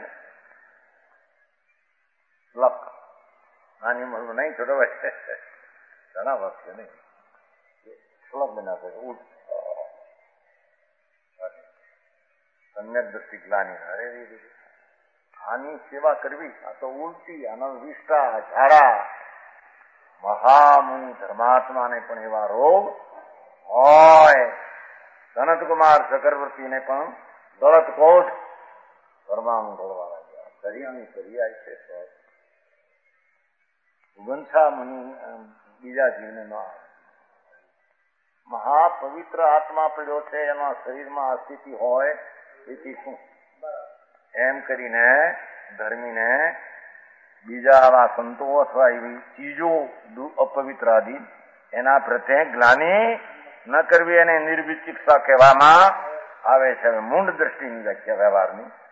સુલક નાની ઉંમરમાં નહીં છોટો ભાઈ ઘણા વર્ષ છે નહીં સુલક બન્યા હતા ઉલટ સમ્યક દ્રષ્ટિ ગ્લાની અરે આની સેવા કરવી આ તો ઉલટી આનો વિષ્ટા ઝાડા મહામુનિ ધર્માત્માને પણ એવા રોગ હોય. સનતકુમાર ચક્રવર્તીને પણ ગળત કોટ કરવાનું ઢોળવા લાગ્યા. શરીરની સરિયાય છે સુગંછા મુનિ બીજા જીવને ન આવે. મહાપવિત્ર આત્મા પડ્યો છે એના શરીરમાં આ સ્થિતિ હોય એથી શું એમ કરીને ધર્મીને બીજા આવા સંતો અથવા એવી ચીજો અપવિત્ર આદિ એના પ્રત્યે ગ્લાની ન કરવી એને નિર્વિચિકિત્સા કહેવામાં આવે છે હવે મૂંડ દ્રષ્ટિની વ્યાખ્યા વ્યવહારની.